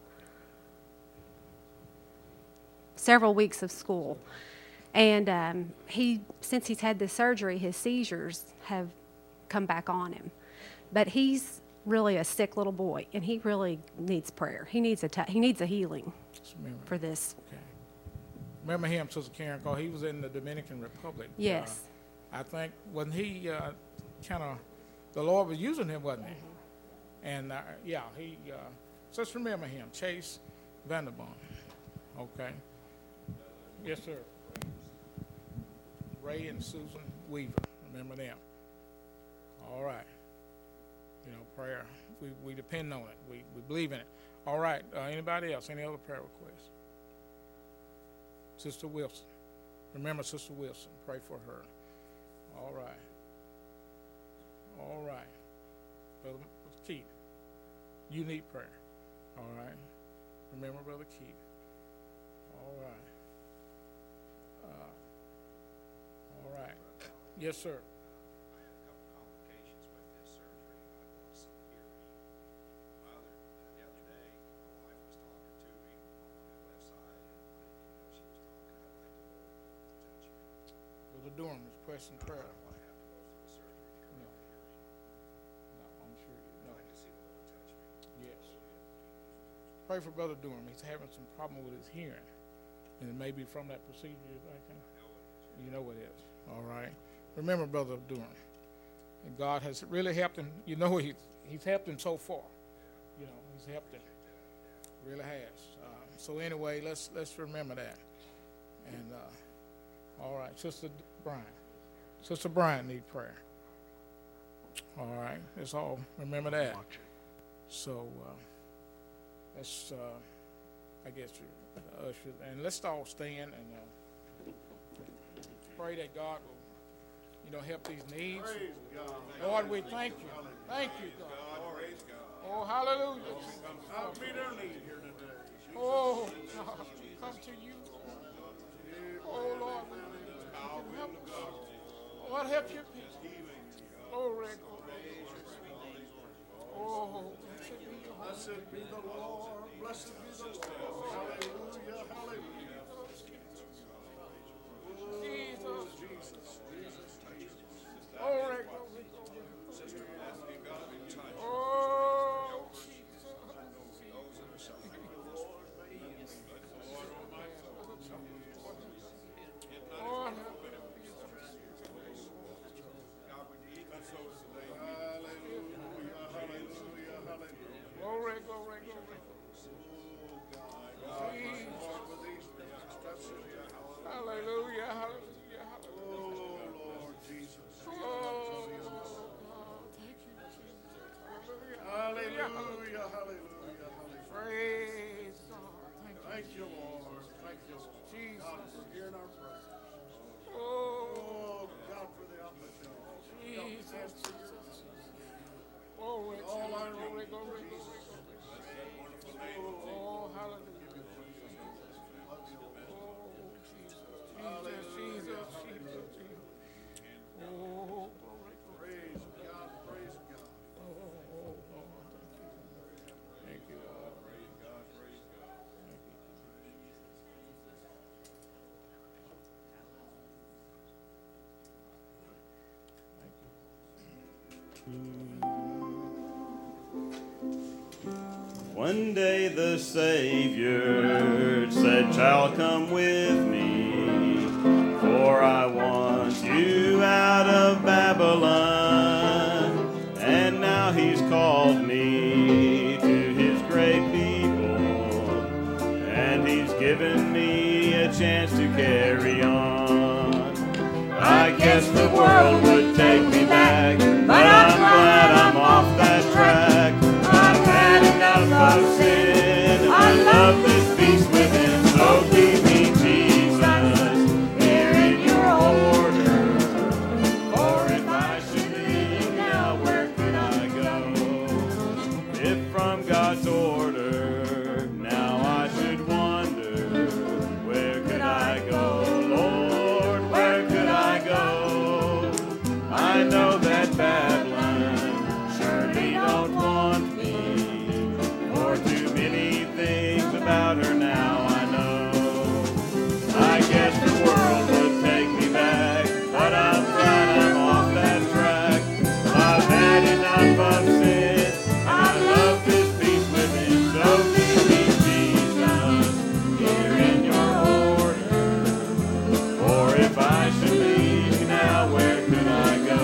Several weeks of school. And um, he, since he's had this surgery, his seizures have come back on him. But he's really a sick little boy, and he really needs prayer. He needs a t- he needs a healing remember. for this. Okay. Remember him, Sister Karen, because he was in the Dominican Republic. Yes. Uh, I think when he uh, kind of, the Lord was using him, wasn't he? Mm-hmm. And uh, yeah, he. Uh, just remember him, Chase Vanderbaum. Okay. Yes, sir. Ray and Susan Weaver. Remember them. All right. You know, prayer. We we depend on it. We we believe in it. All right. Uh, anybody else? Any other prayer requests? Sister Wilson. Remember Sister Wilson. Pray for her. All right. All right. Brother Keith. You need prayer. All right. Remember Brother Keith. All right. Uh, all right. Yes, sir. I had a couple complications with this surgery. I lost some hearing. My other, the other day, my wife was talking to me on my left side, and I didn't even know she was talking. I'd like to go touch me. Brother Durham is requesting prayer. Do I have to go through the surgery to No. correct the hearing? No, I'm sure you I'd know. like to see the Lord touch me. Yes. Pray for Brother Durham. He's having some problem with his hearing. And it may be from that procedure, I think. You know what it is. All right. Remember, Brother Durham. And God has really helped him. You know, he, he's helped him so far. You know, he's helped him. Really has. Uh, so anyway, let's let's remember that. And uh, all right, Sister Brian. Sister Brian need prayer. All right. Let's all remember that. So, uh, let's, uh, I guess, uh, usher, and let's all stand and uh, pray that God will, you know, help these needs. Lord, we thank you. Thank you, God. Oh, hallelujah. I'll meet our need here today. Oh, God, come to you. Oh, Lord, we can help us. Lord, help your people. Glory, glory. Oh, Blessed be the Lord. Blessed be the Lord. Hallelujah. Hallelujah. Jesus. Jesus. Jesus. Glory, glory, glory. Oh, Jesus. Lord, help me. Glory, glory, glory. Hallelujah, hallelujah, hallelujah. Oh, thank you, Jesus. Hallelujah, hallelujah, hallelujah. Praise God. Thank you, Lord. Thank you, Lord. Jesus. God, for hearing our prayers. Oh, Oh, God, for the opportunity. Jesus. Glory, All I glory, need. glory, glory, glory. Oh, hallelujah. Oh, Jesus, Jesus, Jesus, Jesus. Oh, glory, glory. Praise God. Praise God. Oh, oh, Lord. Thank you, Lord. Praise God. Praise God. One day the Savior said, "Child, come with me, for I want you out of Babylon." And now he's called me to his great people, and he's given me a chance to carry on. I guess the world would take me back, but I'm glad I'm off that track. I've had enough of sin. I love this peace within. So keep me, Jesus, here in your order. For if I should leave now, where could I go? If from God's order now I should wander, where could I go? Lord, where could I go? I know that Babylon surely don't want me, or too many things about her now I know. I guess the world would take me back, but I'm glad I'm off that track. I've had enough of sin. I love this peace within. So keep me, Jesus, here in your order. Or if I should leave now, where could I go?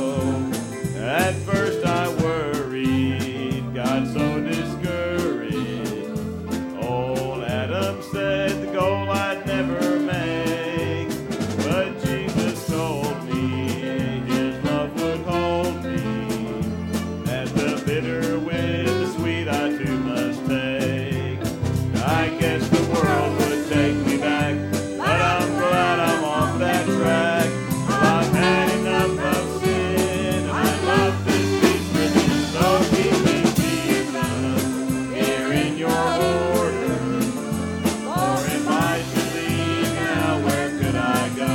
At first I worried, got so discouraged. Old Adam said the goal I'd never make, but Jesus told me his love would hold me, that the bitter with the sweet I too must take. I guess the world would take me back, but I'm glad I'm off that track. I've had enough of sin, I love this peace within. So keep me, Jesus, here in your order. For if I should leave now, where could I go?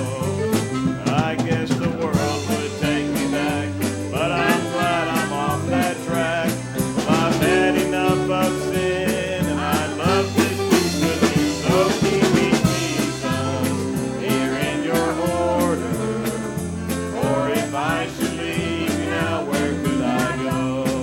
I guess the world would take me back, but I'm glad I'm off that track. I've had enough of sin, and I love this peace within. So keep me, Jesus, here in your order. Or if I should leave now, where could I go?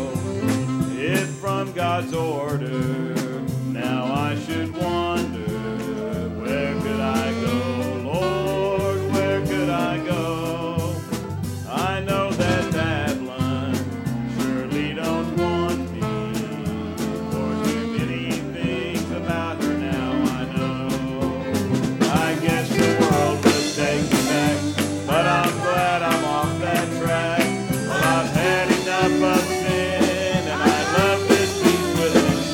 If from God's order now I should wander, where could I go? Lord, where could I go? I know that Babylon surely don't want me, or too many things about her now I know. I guess the world would take me back, but I'm glad I'm off that track. Well, I've had enough of sin, and I love this peace within.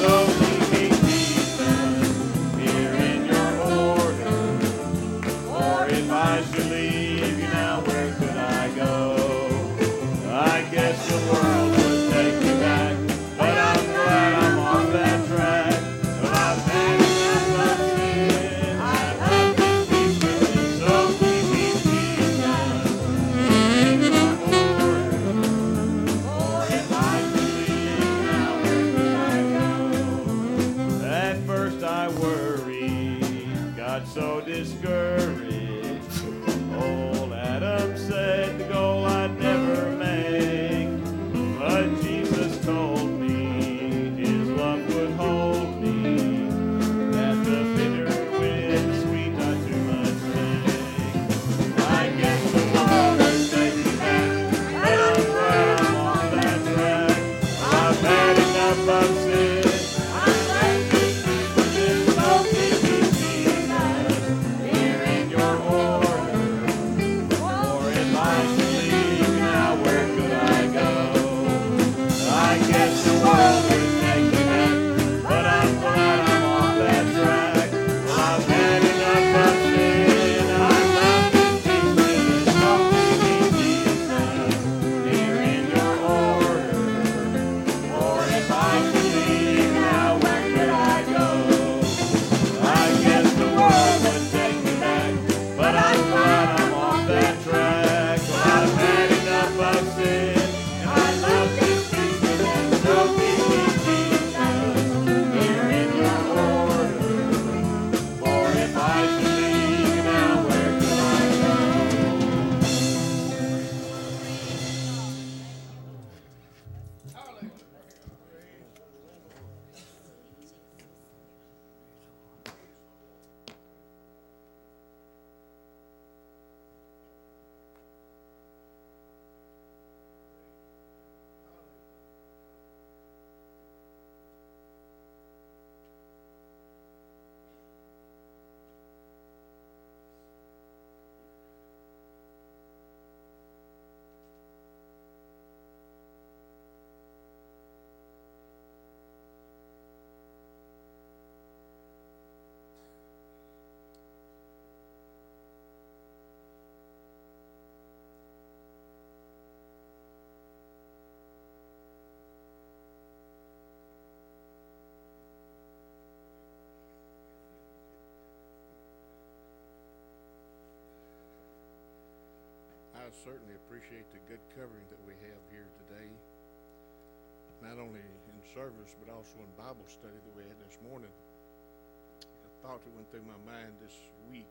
certainly appreciate the good covering that we have here today, not only in service but also in Bible study that we had this morning. A thought that went through my mind this week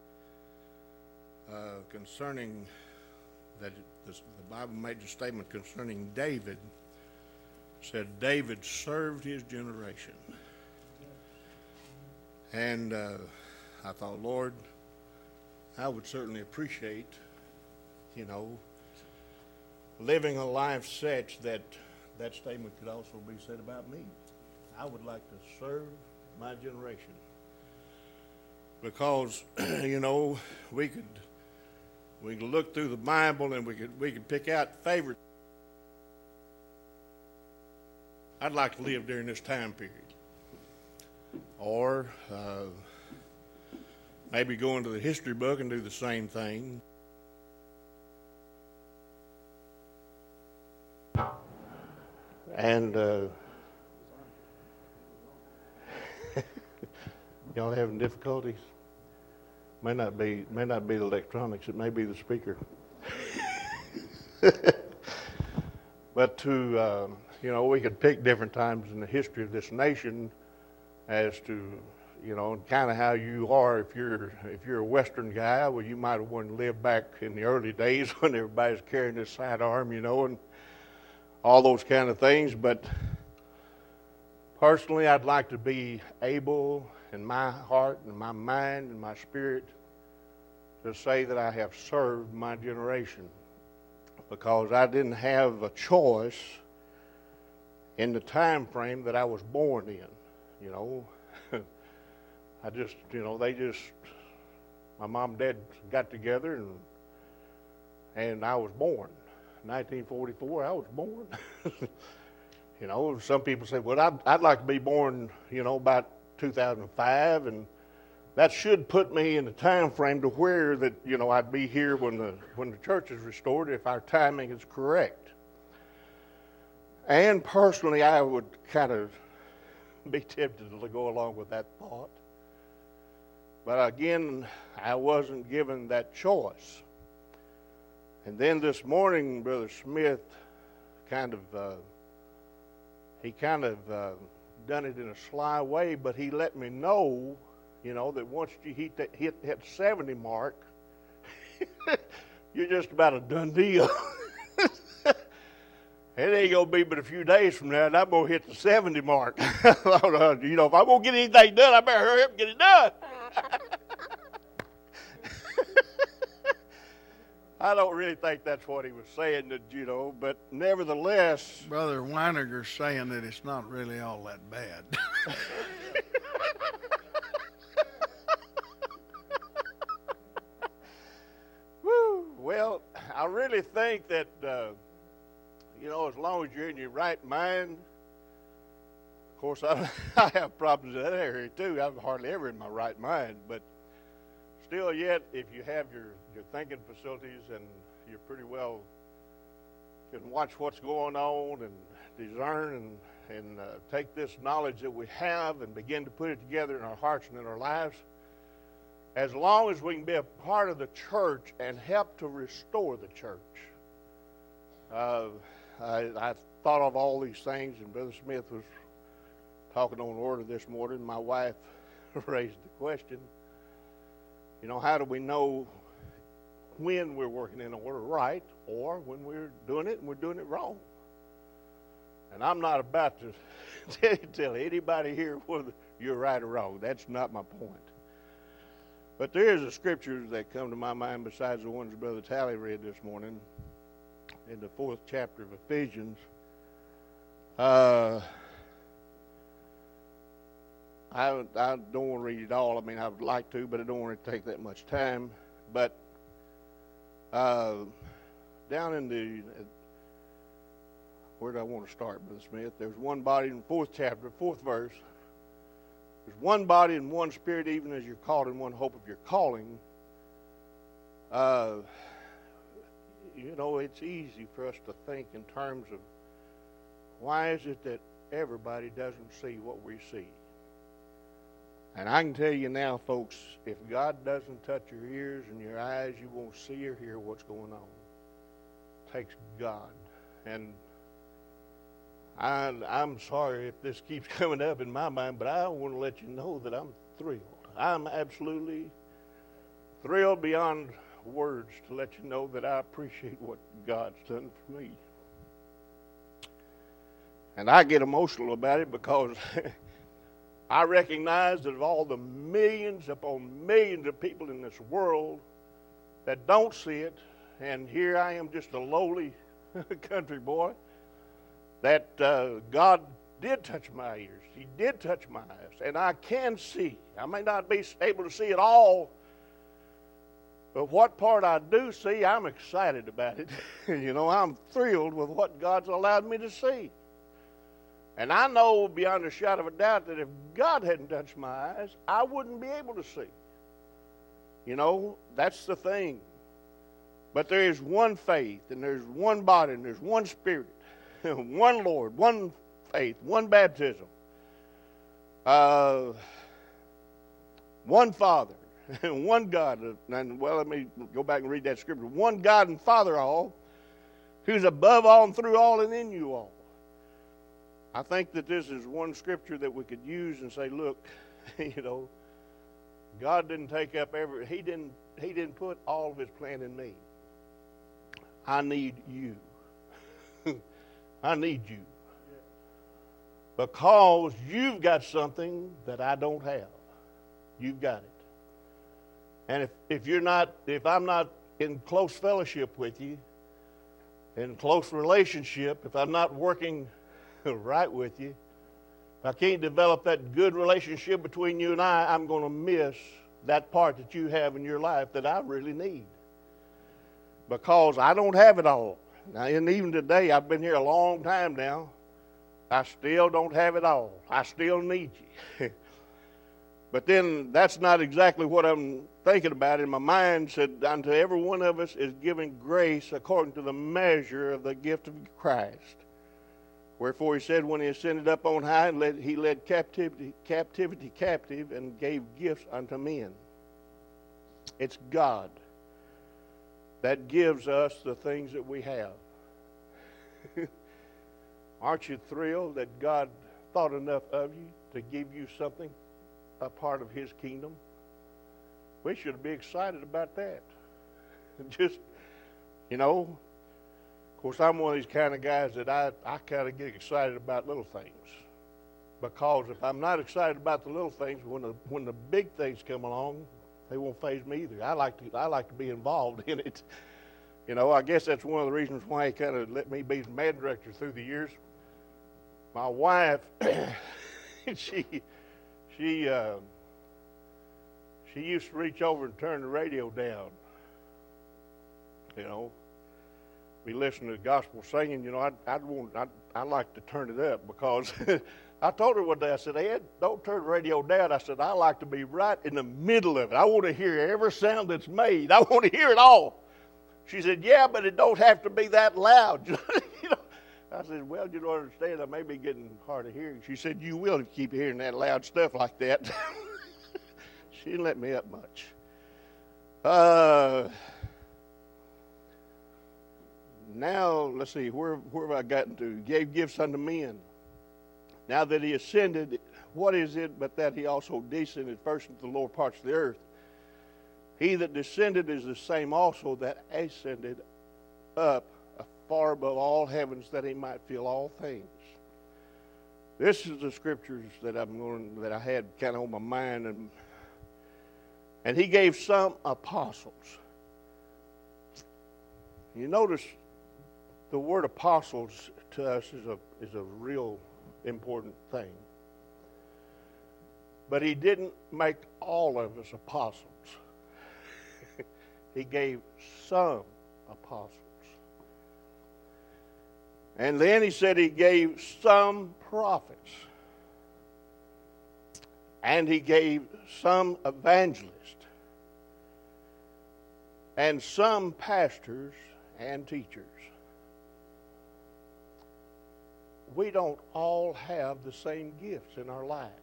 uh, concerning that it, this, the Bible made the statement concerning David, said David served his generation. And uh, I thought, Lord, I would certainly appreciate, you know, living a life such that that statement could also be said about me. I would like to serve my generation. Because, you know, we could we could look through the Bible and we could we could pick out favorite. I'd like to live during this time period. Or uh, maybe go into the history book and do the same thing. And uh, y'all having difficulties? May not be may not be the electronics. It may be the speaker. But to uh, you know, we could pick different times in the history of this nation as to, you know, kind of how you are. If you're if you're a Western guy, well, you might have wanted to live back in the early days when everybody's carrying this sidearm, you know, and all those kind of things. But personally, I'd like to be able in my heart and my mind and my spirit to say that I have served my generation, because I didn't have a choice in the time frame that I was born in. You know, I just, you know, they just, my mom and dad got together and and I was born. nineteen forty-four, I was born. You know, some people say, well, I'd, I'd like to be born, you know, about two thousand five, and that should put me in the time frame to where that, you know, I'd be here when the when the church is restored, if our timing is correct. And personally, I would kind of be tempted to go along with that thought. But again, I wasn't given that choice. And then this morning, Brother Smith kind of, uh, he kind of uh, done it in a sly way, but he let me know, you know, that once you hit that hit that seventy mark, you're just about a done deal. It ain't gonna be but a few days from now, and I'm gonna hit the seventy mark. You know, if I'm gonna get anything done, I better hurry up and get it done. I don't really think that's what he was saying, that, you know, but nevertheless, Brother Weinerger's saying that it's not really all that bad. Woo, well, I really think that, uh, you know, as long as you're in your right mind. Of course, I, I have problems in that area too. I'm hardly ever in my right mind, but still yet, if you have your, your thinking facilities and you're pretty well, can watch what's going on and discern and, and uh, take this knowledge that we have and begin to put it together in our hearts and in our lives, as long as we can be a part of the church and help to restore the church. Uh, I, I thought of all these things, and Brother Smith was talking on order this morning. My wife raised the question, you know, how do we know when we're working in order right, or when we're doing it and we're doing it wrong? And I'm not about to tell anybody here whether you're right or wrong. That's not my point. But there is a scripture that come to my mind besides the ones Brother Talley read this morning, in the fourth chapter of Ephesians. Uh, I, I don't want to read it all. I mean, I would like to, but I don't want to take that much time. But uh, down in the, uh, where do I want to start, Brother Smith? There's one body in the fourth chapter, fourth verse. There's one body and one spirit, even as you're called in one hope of your calling. Uh, you know, it's easy for us to think in terms of, why is it that everybody doesn't see what we see? And I can tell you now, folks, if God doesn't touch your ears and your eyes, you won't see or hear what's going on. takes God. And I, I'm sorry if this keeps coming up in my mind, but I want to let you know that I'm thrilled. I'm absolutely thrilled beyond words to let you know that I appreciate what God's done for me. And I get emotional about it because I recognize that of all the millions upon millions of people in this world that don't see it, and here I am just a lowly country boy, that uh, God did touch my ears. He did touch my eyes. And I can see. I may not be able to see it all, but what part I do see, I'm excited about it. You know, I'm thrilled with what God's allowed me to see. And I know beyond a shadow of a doubt that if God hadn't touched my eyes, I wouldn't be able to see. You know, that's the thing. But there is one faith, and there's one body, and there's one Spirit, one Lord, one faith, one baptism, uh, one Father, one God. And, well, let me go back and read that scripture. One God and Father all, who's above all and through all and in you all. I think that this is one scripture that we could use and say, look, you know, God didn't take up every, he didn't, he didn't put all of his plan in me. I need you. I need you. Because you've got something that I don't have. You've got it. And if, if you're not, if I'm not in close fellowship with you, in close relationship, if I'm not working right with you, if I can't develop that good relationship between you and I, I'm going to miss that part that you have in your life that I really need. Because I don't have it all. Now, and even today, I've been here a long time now. I still don't have it all. I still need you. But then that's not exactly what I'm thinking about. In my mind said, unto every one of us is given grace according to the measure of the gift of Christ. Wherefore he said, when he ascended up on high, led, he led captivity, captivity captive and gave gifts unto men. It's God that gives us the things that we have. Aren't you thrilled that God thought enough of you to give you something, a part of his kingdom? We should be excited about that. Just, you know, of course, I'm one of these kind of guys that I, I kind of get excited about little things. Because if I'm not excited about the little things, when the, when the big things come along, they won't faze me either. I like to I like to be involved in it. You know, I guess that's one of the reasons why he kind of let me be the band director through the years. My wife, she she uh, she used to reach over and turn the radio down. You know, we listen to gospel singing. You know, I I want I I like to turn it up because. I told her one day, I said, Ed, don't turn the radio down. I said, I like to be right in the middle of it. I want to hear every sound that's made. I want to hear it all. She said, yeah, but it don't have to be that loud. You know? I said, well, you don't understand. I may be getting hard of hearing. She said, you will if you keep hearing that loud stuff like that. She didn't let me up much. Uh, now, let's see, where, where have I gotten to? Gave gifts unto men. Now that he ascended, what is it but that he also descended first into the lower parts of the earth? He that descended is the same also that ascended up far above all heavens that he might fill all things. This is the scriptures that I'm going that I had kind of on my mind, and and he gave some apostles. You notice the word apostles to us is a is a real important thing. But he didn't make all of us apostles. He gave some apostles. And then he said he gave some prophets. And he gave some evangelists. And some pastors and teachers. We don't all have the same gifts in our lives.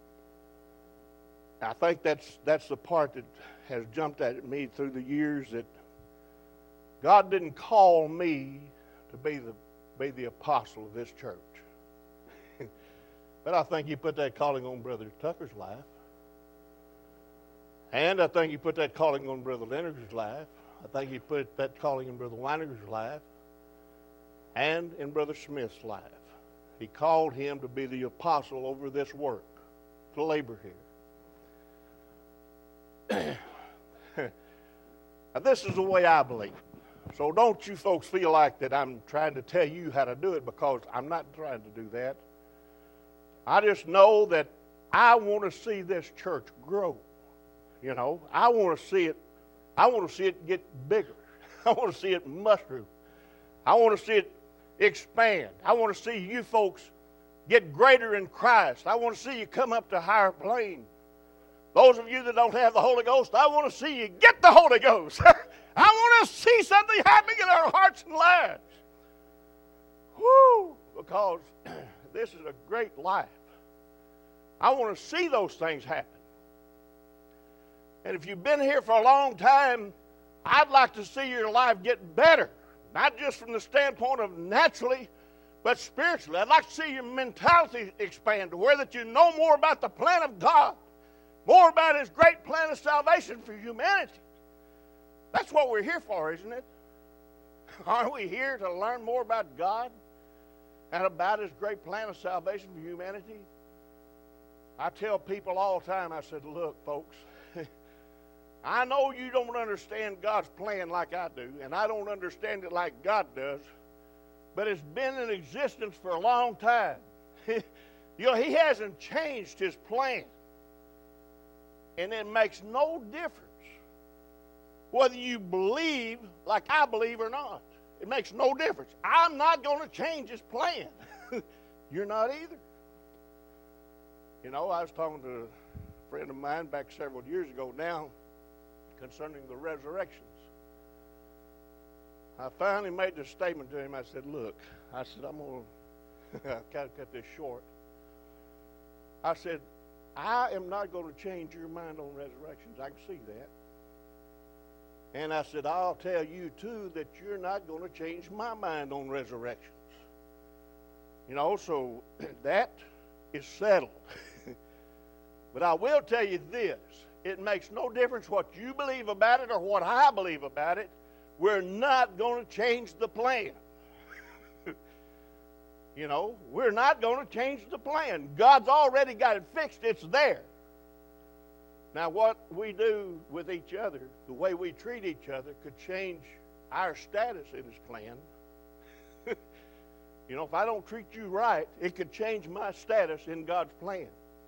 I think that's that's the part that has jumped at me through the years, that God didn't call me to be the, be the apostle of this church. But I think He put that calling on Brother Tucker's life. And I think He put that calling on Brother Leonard's life. I think He put that calling in Brother Weiner's life. And in Brother Smith's life. He called him to be the apostle over this work, to labor here. Now, this is the way I believe. So don't you folks feel like that I'm trying to tell you how to do it, because I'm not trying to do that. I just know that I want to see this church grow. You know, I want to see it, I want to see it get bigger. I want to see it mushroom. I want to see it expand. I want to see you folks get greater in Christ. I want to see you come up to higher plane. Those of you that don't have the Holy Ghost, I want to see you get the Holy Ghost. I want to see something happening in our hearts and lives. Woo! Because this is a great life. I want to see those things happen. And if you've been here for a long time, I'd like to see your life get better. Not just from the standpoint of naturally, but spiritually. I'd like to see your mentality expand to where that you know more about the plan of God, more about His great plan of salvation for humanity. That's what we're here for, isn't it? Aren't we here to learn more about God and about His great plan of salvation for humanity? I tell people all the time, I said, look, folks, I know you don't understand God's plan like I do, and I don't understand it like God does, but it's been in existence for a long time. You know, He hasn't changed His plan. And it makes no difference whether you believe like I believe or not. It makes no difference. I'm not going to change His plan. You're not either. You know, I was talking to a friend of mine back several years ago now concerning the resurrections. I finally made this statement to him. I said, look, I said, I'm going to kind of cut this short. I said, I am not going to change your mind on resurrections. I can see that. And I said, I'll tell you, too, that you're not going to change my mind on resurrections. You know, so that is settled. But I will tell you this. It makes no difference what you believe about it or what I believe about it. We're not going to change the plan. You know, we're not going to change the plan. God's already got it fixed. It's there. Now, what we do with each other, the way we treat each other, could change our status in His plan. You know, if I don't treat you right, it could change my status in God's plan.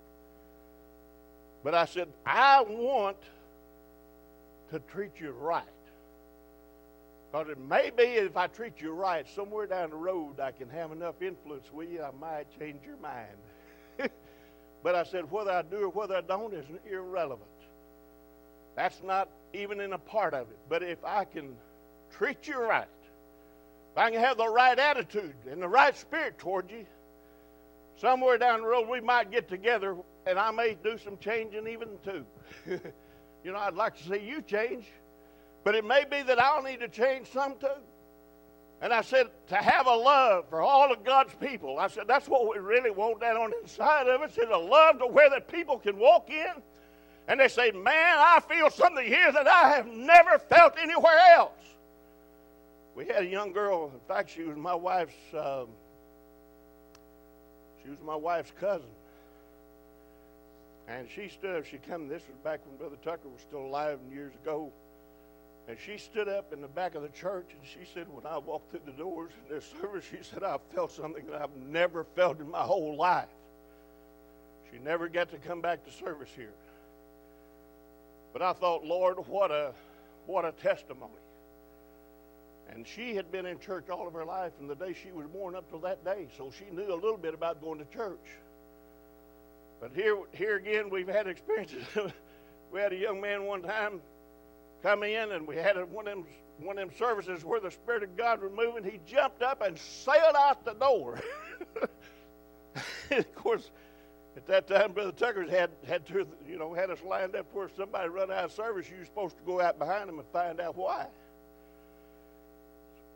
But I said, I want to treat you right. Because it may be if I treat you right, somewhere down the road I can have enough influence with you, I might change your mind. But I said, whether I do or whether I don't is irrelevant. That's not even in a part of it. But if I can treat you right, if I can have the right attitude and the right spirit toward you, somewhere down the road we might get together and I may do some changing even too. You know, I'd like to see you change, but it may be that I'll need to change some too. And I said, to have a love for all of God's people, I said, that's what we really want down on the inside of us, is a love to where that people can walk in and they say, man, I feel something here that I have never felt anywhere else. We had a young girl, in fact, she was my wife's, um, she was my wife's cousin. And she stood up, she come, this was back when Brother Tucker was still alive years ago. And she stood up in the back of the church and she said, when I walked through the doors in this service, she said, I felt something that I've never felt in my whole life. She never got to come back to service here. But I thought, Lord, what a, what a testimony. And she had been in church all of her life from the day she was born up till that day. So she knew a little bit about going to church. But here, here again, we've had experiences. We had a young man one time come in, and we had a, one, of them, one of them services where the Spirit of God was moving. He jumped up and sailed out the door. Of course, at that time, Brother Tucker had, had to, you know, had us lined up where somebody run out of service. You were supposed to go out behind them and find out why.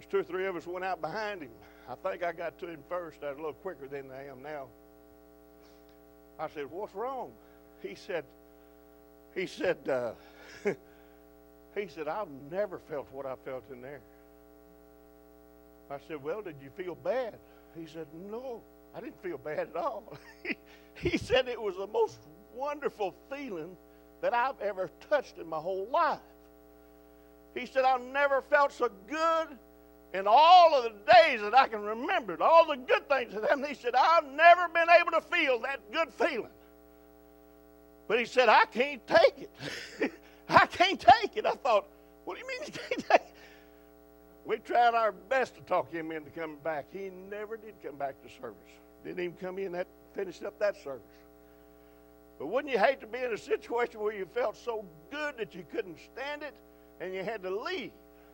two or three of us went out behind him. I think I got to him first. I was a little quicker than I am now. I said, "What's wrong?" He said, he said, uh, he said, "I've never felt what I felt in there." I said, "Well, did you feel bad?" He said, "No, I didn't feel bad at all." He said it was the most wonderful feeling that I've ever touched in my whole life. He said, "I've never felt so good in all of the days that I can remember, all the good things that happened." He said, "I've never been able to feel that good feeling." But he said, "I can't take it." I can't take it. I thought, what do you mean you can't take it? We tried our best to talk him into coming back. He never did come back to service. Didn't even come in that, finished up that service. But wouldn't you hate to be in a situation where you felt so good that you couldn't stand it and you had to leave?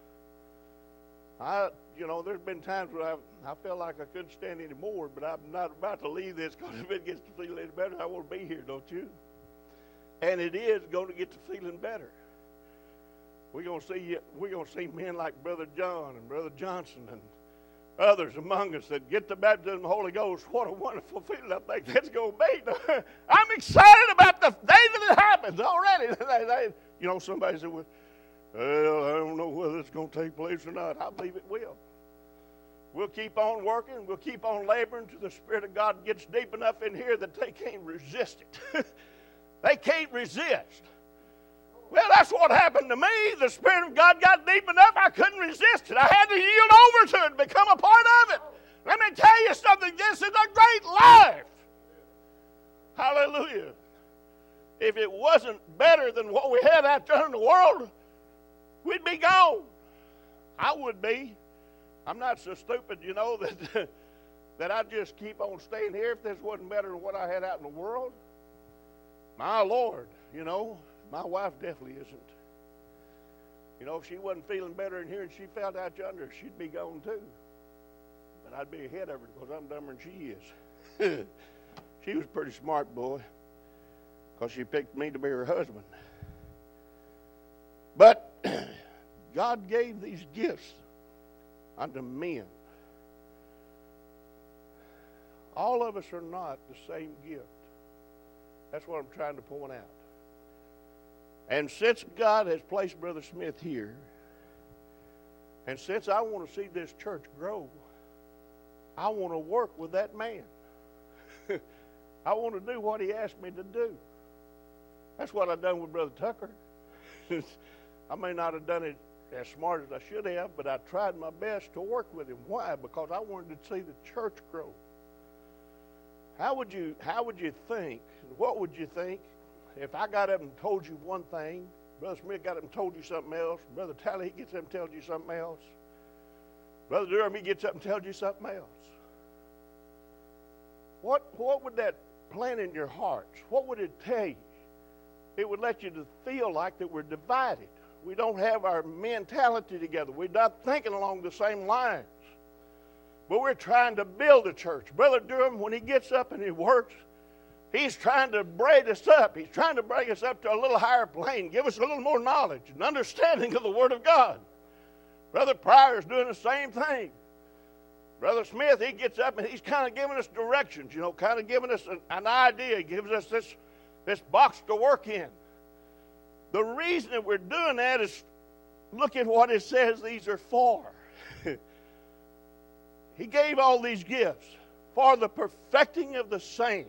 I, you know, there's been times where I, I felt like I couldn't stand anymore, but I'm not about to leave this, because if it gets to feel any better, I want to be here, don't you? And it is going to get to feeling better. We're going to see we're going to see men like Brother John and Brother Johnson and others among us that get the baptism of the Holy Ghost. What a wonderful feeling I think that's going to be. I'm excited about the day that it happens already. You know, somebody said, "Well, well, I don't know whether it's going to take place or not." I believe it will. We'll keep on working. We'll keep on laboring till the Spirit of God gets deep enough in here that they can't resist it. They can't resist. Well, that's what happened to me. The Spirit of God got deep enough, I couldn't resist it. I had to yield over to it and become a part of it. Let me tell you something. This is a great life. Hallelujah. If it wasn't better than what we had out there in the world, we'd be gone. I would be. I'm not so stupid, you know, that, that I'd just keep on staying here if this wasn't better than what I had out in the world. My Lord, you know, my wife definitely isn't. You know, if she wasn't feeling better in here and she felt out yonder, she'd be gone too. But I'd be ahead of her because I'm dumber than she is. She was a pretty smart, boy, because she picked me to be her husband. But God gave these gifts unto men. All of us are not the same gift. That's what I'm trying to point out. And since God has placed Brother Smith here, and since I want to see this church grow, I want to work with that man. I want to do what he asked me to do. That's what I've done with Brother Tucker. I may not have done it as smart as I should have, but I tried my best to work with him. Why? Because I wanted to see the church grow. How would you, how would you think, what would you think if I got up and told you one thing, Brother Smith got up and told you something else, Brother Tally, he gets up and tells you something else, Brother Durham, he gets up and tells you something else? What, what would that plant in your hearts? What would it tell you? It would let you to feel like that we're divided. We don't have our mentality together. We're not thinking along the same lines. But we're trying to build a church. Brother Durham, when he gets up and he works, he's trying to braid us up. He's trying to bring us up to a little higher plane, give us a little more knowledge and understanding of the Word of God. Brother Pryor's doing the same thing. Brother Smith, he gets up and he's kind of giving us directions, you know, kind of giving us an, an idea. He gives us this, this box to work in. The reason that we're doing that is, look at what it says these are for. He gave all these gifts for the perfecting of the saints.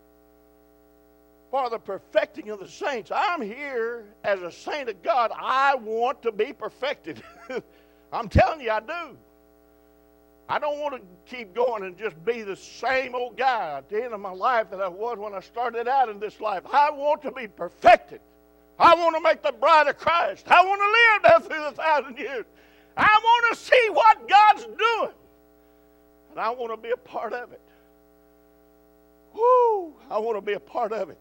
For the perfecting of the saints. I'm here as a saint of God. I want to be perfected. I'm telling you, I do. I don't want to keep going and just be the same old guy at the end of my life that I was when I started out in this life. I want to be perfected. I want to make the bride of Christ. I want to live down through the thousand years. I want to see what God's doing. And I want to be a part of it. Woo! I want to be a part of it.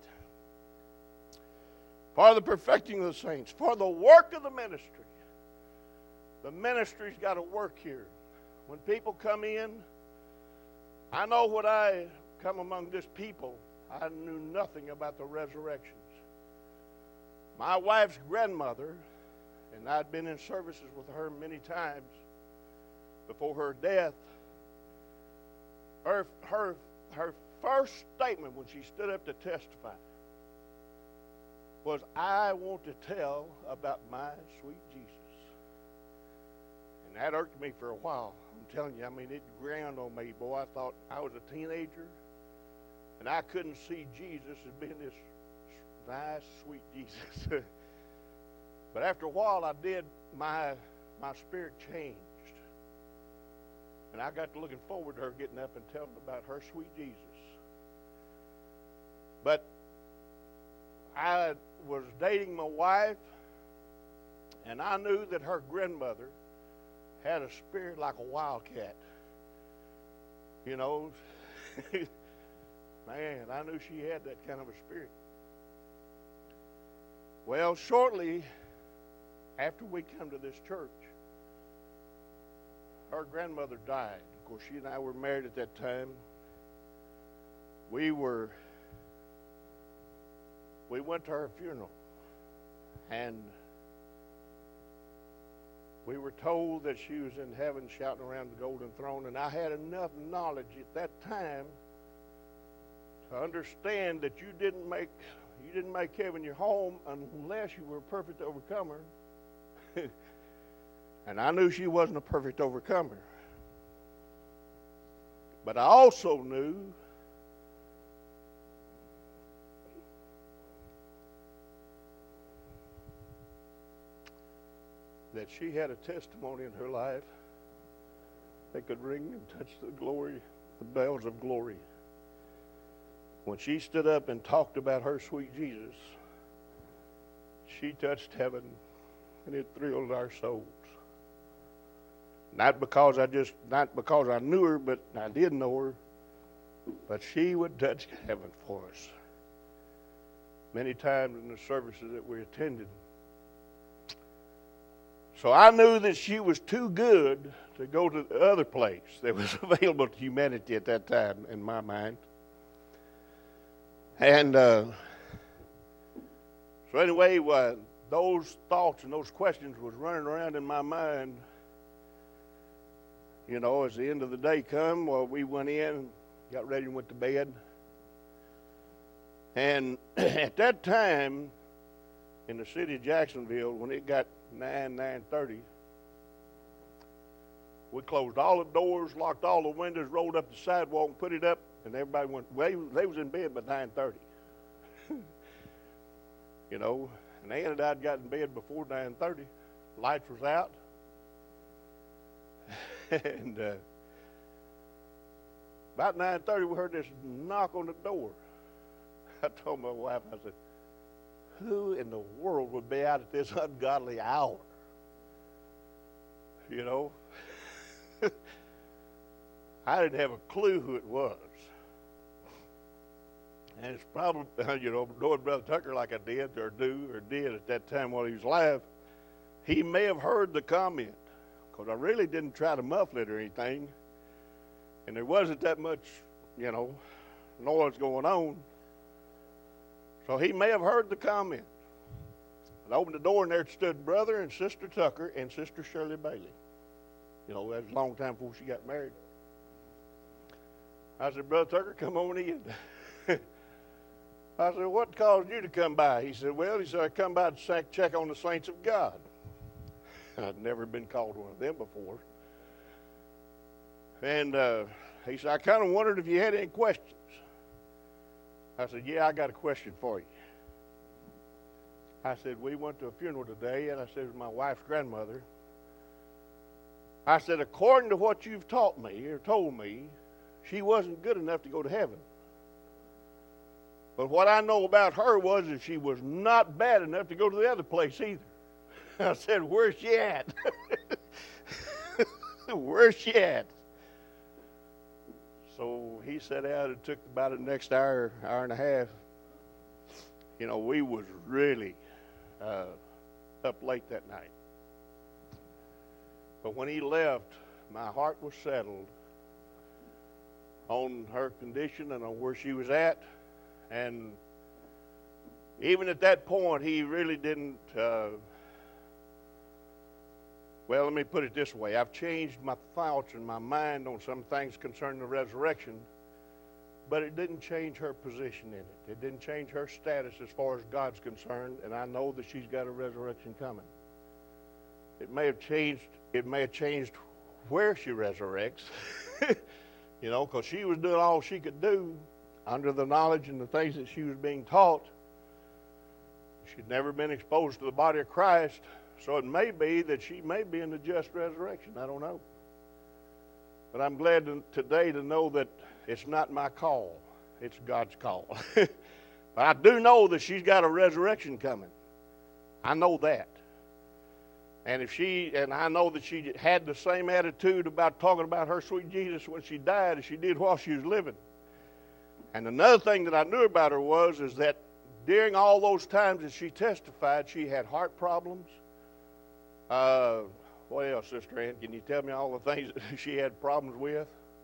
For the perfecting of the saints. For the work of the ministry. The ministry's got to work here. When people come in, I know when I come among this people, I knew nothing about the resurrections. My wife's grandmother, and I'd been in services with her many times, before her death, her, her, her first statement when she stood up to testify was, I want to tell about my sweet Jesus. And that irked me for a while. I'm telling you, I mean, it ground on me, boy. I thought I was a teenager, and I couldn't see Jesus as being this nice, sweet Jesus. But after a while, I did, my, my spirit changed. And I got to looking forward to her getting up and telling about her sweet Jesus. But I was dating my wife, and I knew that her grandmother had a spirit like a wildcat. You know, man, I knew she had that kind of a spirit. Well, shortly after we come to this church, her grandmother died. Of course, she and I were married at that time. We were, we went to her funeral, and we were told that she was in heaven shouting around the golden throne, and I had enough knowledge at that time to understand that you didn't make you didn't make heaven your home unless you were a perfect overcomer. And I knew she wasn't a perfect overcomer. But I also knew that she had a testimony in her life that could ring and touch the glory, the bells of glory. When she stood up and talked about her sweet Jesus, she touched heaven, and it thrilled our souls. Not because I just, not because I knew her, but I did know her, but she would touch heaven for us. Many times in the services that we attended. So I knew that she was too good to go to the other place that was available to humanity at that time, in my mind. And uh, so anyway, uh, those thoughts and those questions was running around in my mind. You know, as the end of the day come, well, we went in, got ready and went to bed. And at that time, in the city of Jacksonville, when it got nine, nine thirty, we closed all the doors, locked all the windows, rolled up the sidewalk and put it up, and everybody went, well, they was in bed by nine thirty. You know, and Ann and I'd got in bed before nine thirty. Lights was out. And uh, about nine thirty, we heard this knock on the door. I told my wife, I said, who in the world would be out at this ungodly hour? You know? I didn't have a clue who it was. And it's probably, you know, knowing Brother Tucker like I did, or do, or did at that time while he was alive, he may have heard the comment. Because I really didn't try to muffle it or anything. And there wasn't that much, you know, noise going on. So he may have heard the comment. I opened the door, and there stood Brother and Sister Tucker and Sister Shirley Bailey. You know, that was a long time before she got married. I said, Brother Tucker, come on in. I said, what caused you to come by? He said, well, he said, I come by to check on the saints of God. I'd never been called one of them before. And uh, he said, I kind of wondered if you had any questions. I said, yeah, I got a question for you. I said, we went to a funeral today, and I said, it was my wife's grandmother. I said, according to what you've taught me or told me, she wasn't good enough to go to heaven. But what I know about her was that she was not bad enough to go to the other place either. I said, where's she at? Where's she at? So he sat out. It took about the next hour, hour and a half. You know, we was really uh, up late that night. But when he left, my heart was settled on her condition and on where she was at. And even at that point, he really didn't... Uh, well, let me put it this way. I've changed my thoughts and my mind on some things concerning the resurrection, but it didn't change her position in it. It didn't change her status as far as God's concerned, and I know that she's got a resurrection coming. It may have changed, it may have changed where she resurrects, you know, because she was doing all she could do under the knowledge and the things that she was being taught. She'd never been exposed to the body of Christ, so it may be that she may be in the just resurrection. I don't know. But I'm glad to, today to know that it's not my call. It's God's call. But I do know that she's got a resurrection coming. I know that. And if she, and I know that she had the same attitude about talking about her sweet Jesus when she died as she did while she was living. And another thing that I knew about her was, is that during all those times that she testified, she had heart problems. Uh, what else, Sister Ann? Can you tell me all the things that she had problems with?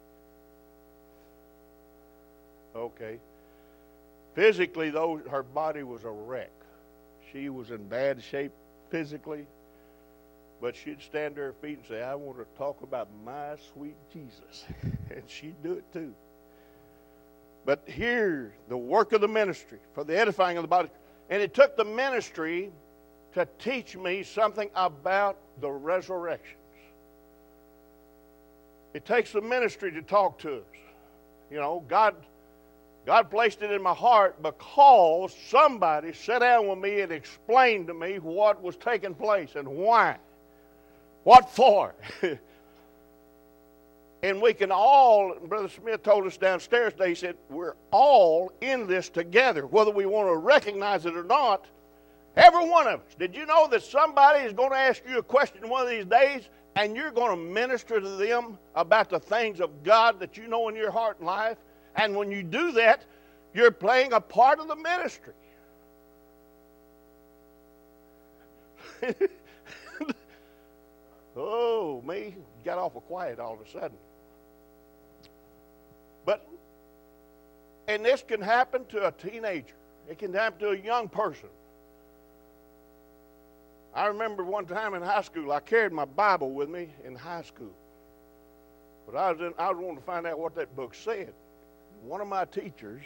Okay. Physically, though, her body was a wreck. She was in bad shape physically, but she'd stand to her feet and say, I want to talk about my sweet Jesus. And she'd do it too. But here, the work of the ministry for the edifying of the body. And it took the ministry to teach me something about the resurrections. It takes the ministry to talk to us. You know, God, God placed it in my heart because somebody sat down with me and explained to me what was taking place and why. What for? And we can all, Brother Smith told us downstairs today, he said, we're all in this together, whether we want to recognize it or not. Every one of us. Did you know that somebody is going to ask you a question one of these days, and you're going to minister to them about the things of God that you know in your heart and life? And when you do that, you're playing a part of the ministry. Oh, me, got awful quiet all of a sudden. But, and this can happen to a teenager. It can happen to a young person. I remember one time in high school, I carried my Bible with me in high school. But I was, in, I was wanting to find out what that book said. One of my teachers,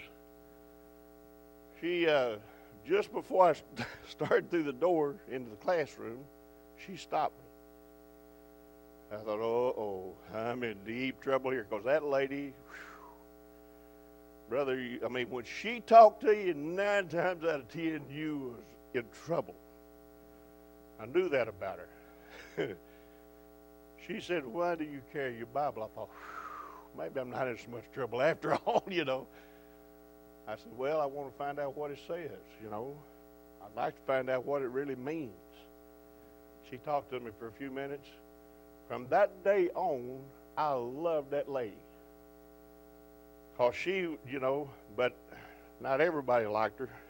she, uh, just before I started through the door into the classroom, she stopped me. I thought, oh, oh, I'm in deep trouble here, because that lady, whew, brother, you, I mean, when she talked to you, nine times out of ten, you was in trouble. I knew that about her. She said, why do you carry your Bible? I thought, maybe I'm not in so much trouble after all, you know. I said, well, I want to find out what it says, you know. I'd like to find out what it really means. She talked to me for a few minutes. From that day on, I loved that lady. Because she, you know, but not everybody liked her.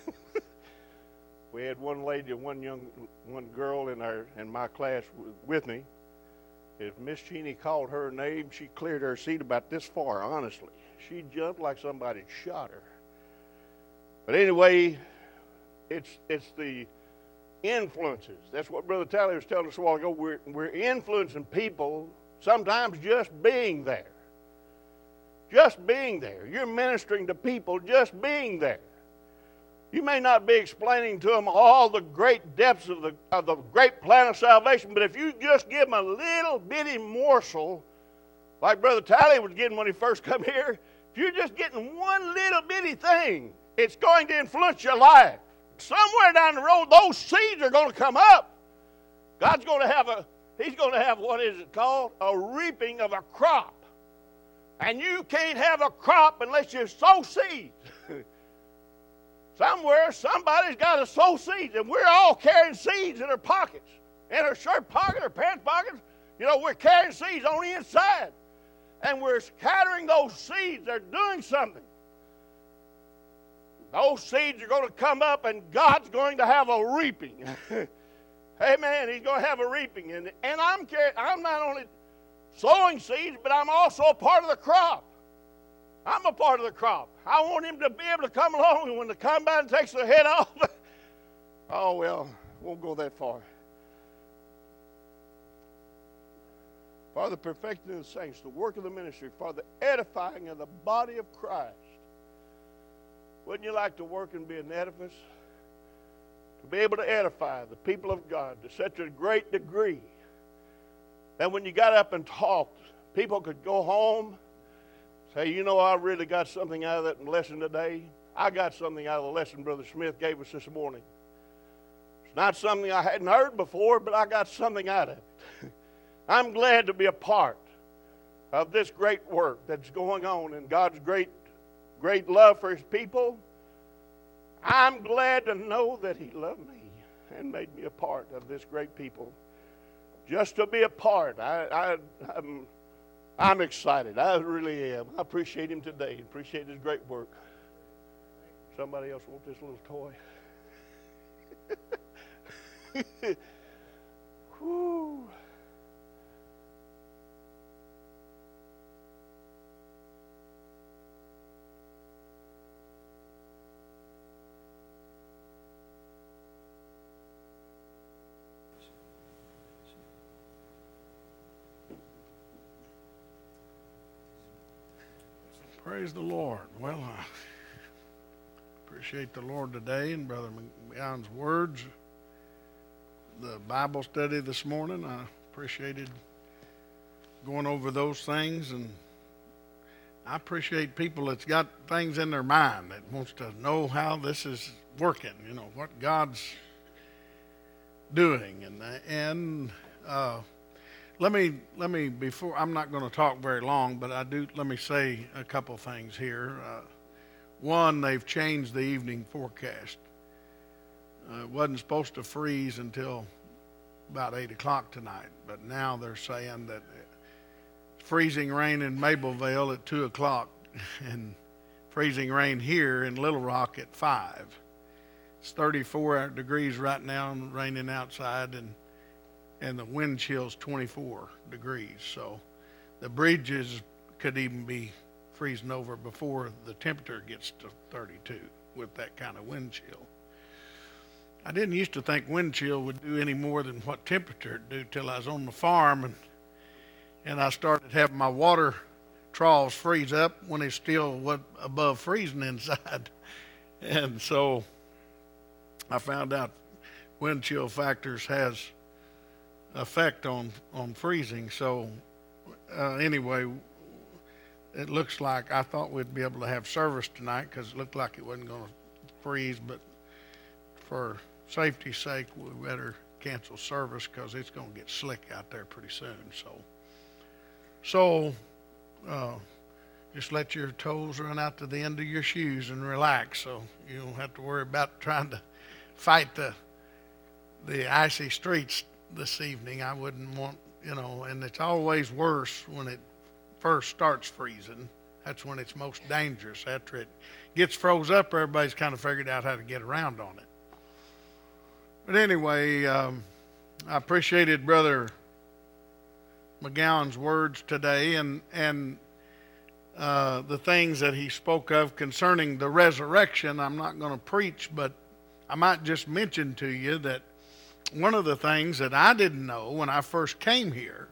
We had one lady, one young, one girl in our in my class with me. If Miss Cheney called her name, she cleared her seat about this far, honestly. She jumped like somebody shot her. But anyway, it's it's the influences. That's what Brother Tally was telling us a while ago. We're, we're influencing people, sometimes just being there. Just being there. You're ministering to people just being there. You may not be explaining to them all the great depths of the, of the great plan of salvation, but if you just give them a little bitty morsel, like Brother Tally was getting when he first come here, if you're just getting one little bitty thing, it's going to influence your life. Somewhere down the road, those seeds are going to come up. God's going to have a, he's going to have, what is it called? A reaping of a crop. And you can't have a crop unless you sow seeds. Somewhere, somebody's got to sow seeds, and we're all carrying seeds in our pockets, in our shirt pocket, our pants pockets. You know, we're carrying seeds on the inside, and we're scattering those seeds. They're doing something. Those seeds are going to come up, and God's going to have a reaping. Amen. He's going to have a reaping, and and I'm carrying. I'm not only sowing seeds, but I'm also a part of the crop. I'm a part of the crop. I want him to be able to come along, and when the combine takes their head off, oh, well, won't go that far. for the perfecting of the saints, the work of the ministry, for the edifying of the body of Christ. Wouldn't you like to work and be an edifice? To be able to edify the people of God to such a great degree that when you got up and talked, people could go home, say, you know, I really got something out of that lesson today. I got something out of the lesson Brother Smith gave us this morning. It's not something I hadn't heard before, but I got something out of it. I'm glad to be a part of this great work that's going on in God's great, great love for His people. I'm glad to know that He loved me and made me a part of this great people. Just to be a part, I, I, I'm, I'm excited. I really am. I appreciate Him today. Appreciate His great work. Somebody else want this little toy? Whew. Praise the Lord. Well, I appreciate the Lord today and Brother McGowan's words. The Bible study this morning, I appreciated going over those things, and I appreciate people that's got things in their mind that wants to know how this is working, you know, what God's doing. And and uh, let me let me before I'm not going to talk very long, but I do let me say a couple things here. Uh, one, they've changed the evening forecast. Uh, it wasn't supposed to freeze until about eight o'clock tonight, but now they're saying that freezing rain in Mableville at two o'clock and freezing rain here in Little Rock at five. It's thirty-four degrees right now and raining outside, and and the wind chill's twenty-four degrees. So the bridges could even be freezing over before the temperature gets to thirty-two with that kind of wind chill. I didn't used to think wind chill would do any more than what temperature would do till I was on the farm, and and I started having my water troughs freeze up when it's still what above freezing inside. And so I found out wind chill factors has effect on, on freezing. So uh, anyway, it looks like I thought we'd be able to have service tonight because it looked like it wasn't going to freeze, but for safety's sake, we better cancel service because it's going to get slick out there pretty soon. So, so uh, just let your toes run out to the end of your shoes and relax, so you don't have to worry about trying to fight the the icy streets this evening. I wouldn't want, you know, and it's always worse when it first starts freezing. That's when it's most dangerous. After it gets froze up, everybody's kind of figured out how to get around on it. But anyway, um, I appreciated Brother McGowan's words today, and and uh, the things that he spoke of concerning the resurrection. I'm not going to preach, but I might just mention to you that one of the things that I didn't know when I first came here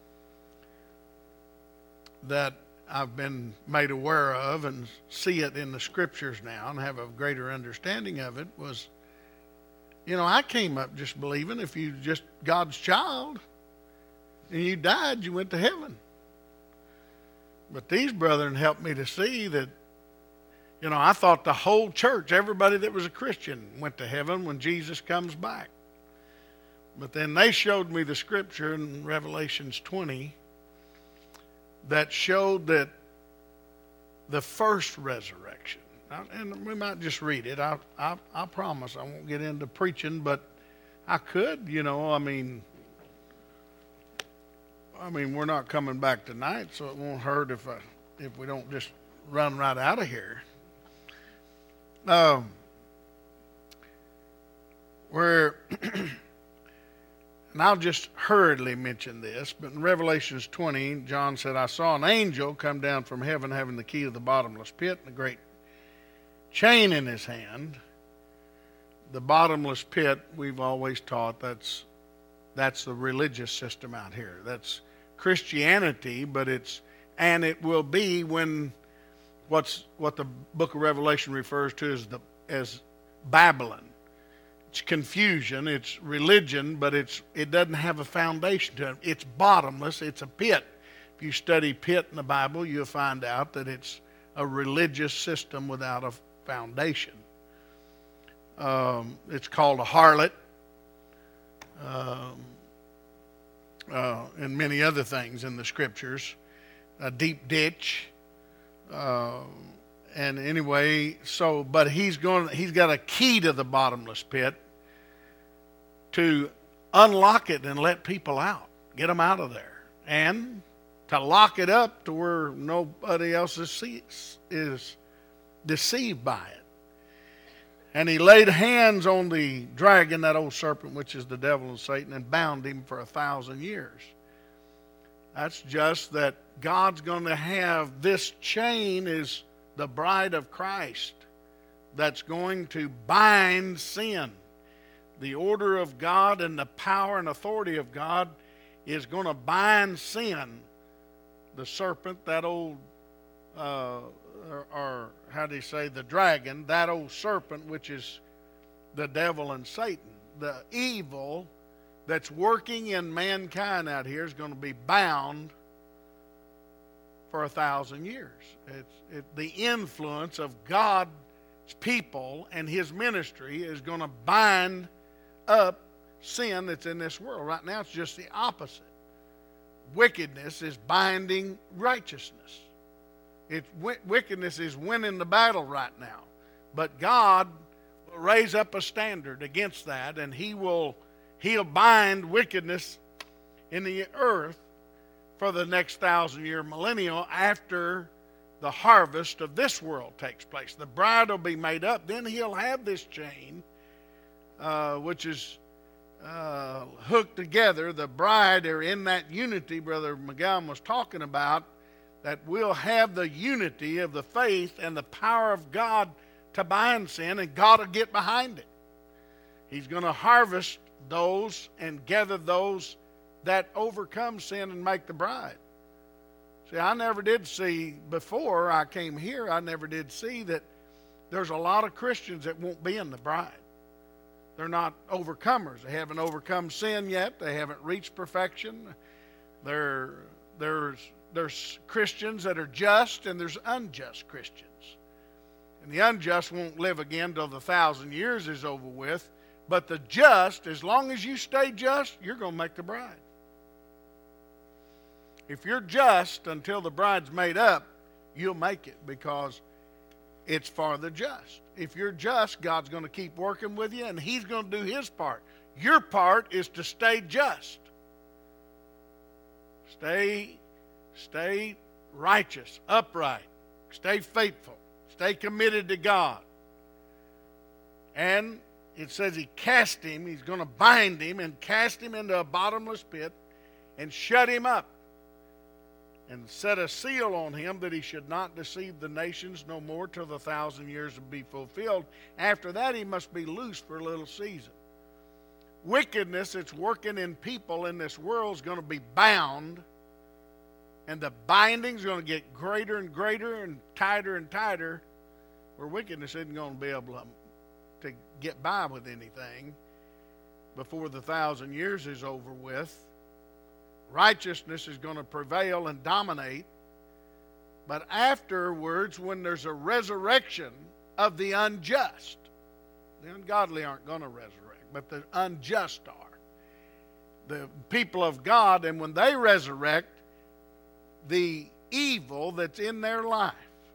that I've been made aware of and see it in the scriptures now and have a greater understanding of it was, you know, I came up just believing if you just God's child and you died, you went to heaven. But these brethren helped me to see that, you know, I thought the whole church, everybody that was a Christian, went to heaven when Jesus comes back. But then they showed me the scripture in Revelations twenty that showed that the first resurrection, and we might just read it. I, I, I promise I won't get into preaching, but I could, you know, I mean, I mean, we're not coming back tonight, so it won't hurt if I, if we don't just run right out of here. Um, where, and I'll just hurriedly mention this, but in Revelations twenty, John said, I saw an angel come down from heaven having the key of the bottomless pit and a great chain in his hand. The bottomless pit, we've always taught, that's that's the religious system out here. That's Christianity, but it's, and it will be when what's what the book of Revelation refers to as the as Babylon. It's confusion, it's religion, but it's it doesn't have a foundation to it. It's bottomless, it's a pit. If you study pit in the Bible, you'll find out that it's a religious system without a foundation. Um, it's called a harlot, um, uh, and many other things in the scriptures. A deep ditch. Uh, and anyway, so but he's going. He's got a key to the bottomless pit to unlock it and let people out, get them out of there, and to lock it up to where nobody else is, is deceived by it. And he laid hands on the dragon, that old serpent, which is the devil and Satan, and bound him for a thousand years. That's just that God's going to have this chain is the bride of Christ that's going to bind sin. The order of God and the power and authority of God is going to bind sin. The serpent, that old, uh, or, or how do you say, the dragon, that old serpent, which is the devil and Satan. The evil that's working in mankind out here is going to be bound for a thousand years. It's it, the influence of God's people and His ministry is going to bind up sin that's in this world. Right now it's just the opposite. Wickedness is binding righteousness. It's, wickedness is winning the battle right now. But God will raise up a standard against that, and He will He'll bind wickedness in the earth for the next thousand year millennial after the harvest of this world takes place. The bride will be made up. Then He'll have this chain, uh, which is uh, hooked together. The bride are in that unity Brother McGowan was talking about, that we'll have the unity of the faith and the power of God to bind sin, and God will get behind it. He's going to harvest those and gather those that overcome sin and make the bride. See, I never did see, before I came here, I never did see that there's a lot of Christians that won't be in the bride. They're not overcomers. They haven't overcome sin yet. They haven't reached perfection. There, there's, there's Christians that are just, and there's unjust Christians. And the unjust won't live again till the thousand years is over with. But the just, as long as you stay just, you're going to make the bride. If you're just until the bride's made up, you'll make it, because it's for the just. If you're just, God's going to keep working with you, and He's going to do His part. Your part is to stay just. Stay, stay righteous, upright. Stay faithful. Stay committed to God. And it says He cast him, He's going to bind him and cast him into a bottomless pit and shut him up and set a seal on him that he should not deceive the nations no more till the thousand years will be fulfilled. After that he must be loosed for a little season. Wickedness that's working in people in this world is going to be bound, and the binding's going to get greater and greater and tighter and tighter, where wickedness isn't going to be able to to get by with anything before the thousand years is over with. Righteousness is going to prevail and dominate. But afterwards, when there's a resurrection of the unjust, the ungodly aren't going to resurrect, but the unjust are. The people of God, and when they resurrect, the evil that's in their life,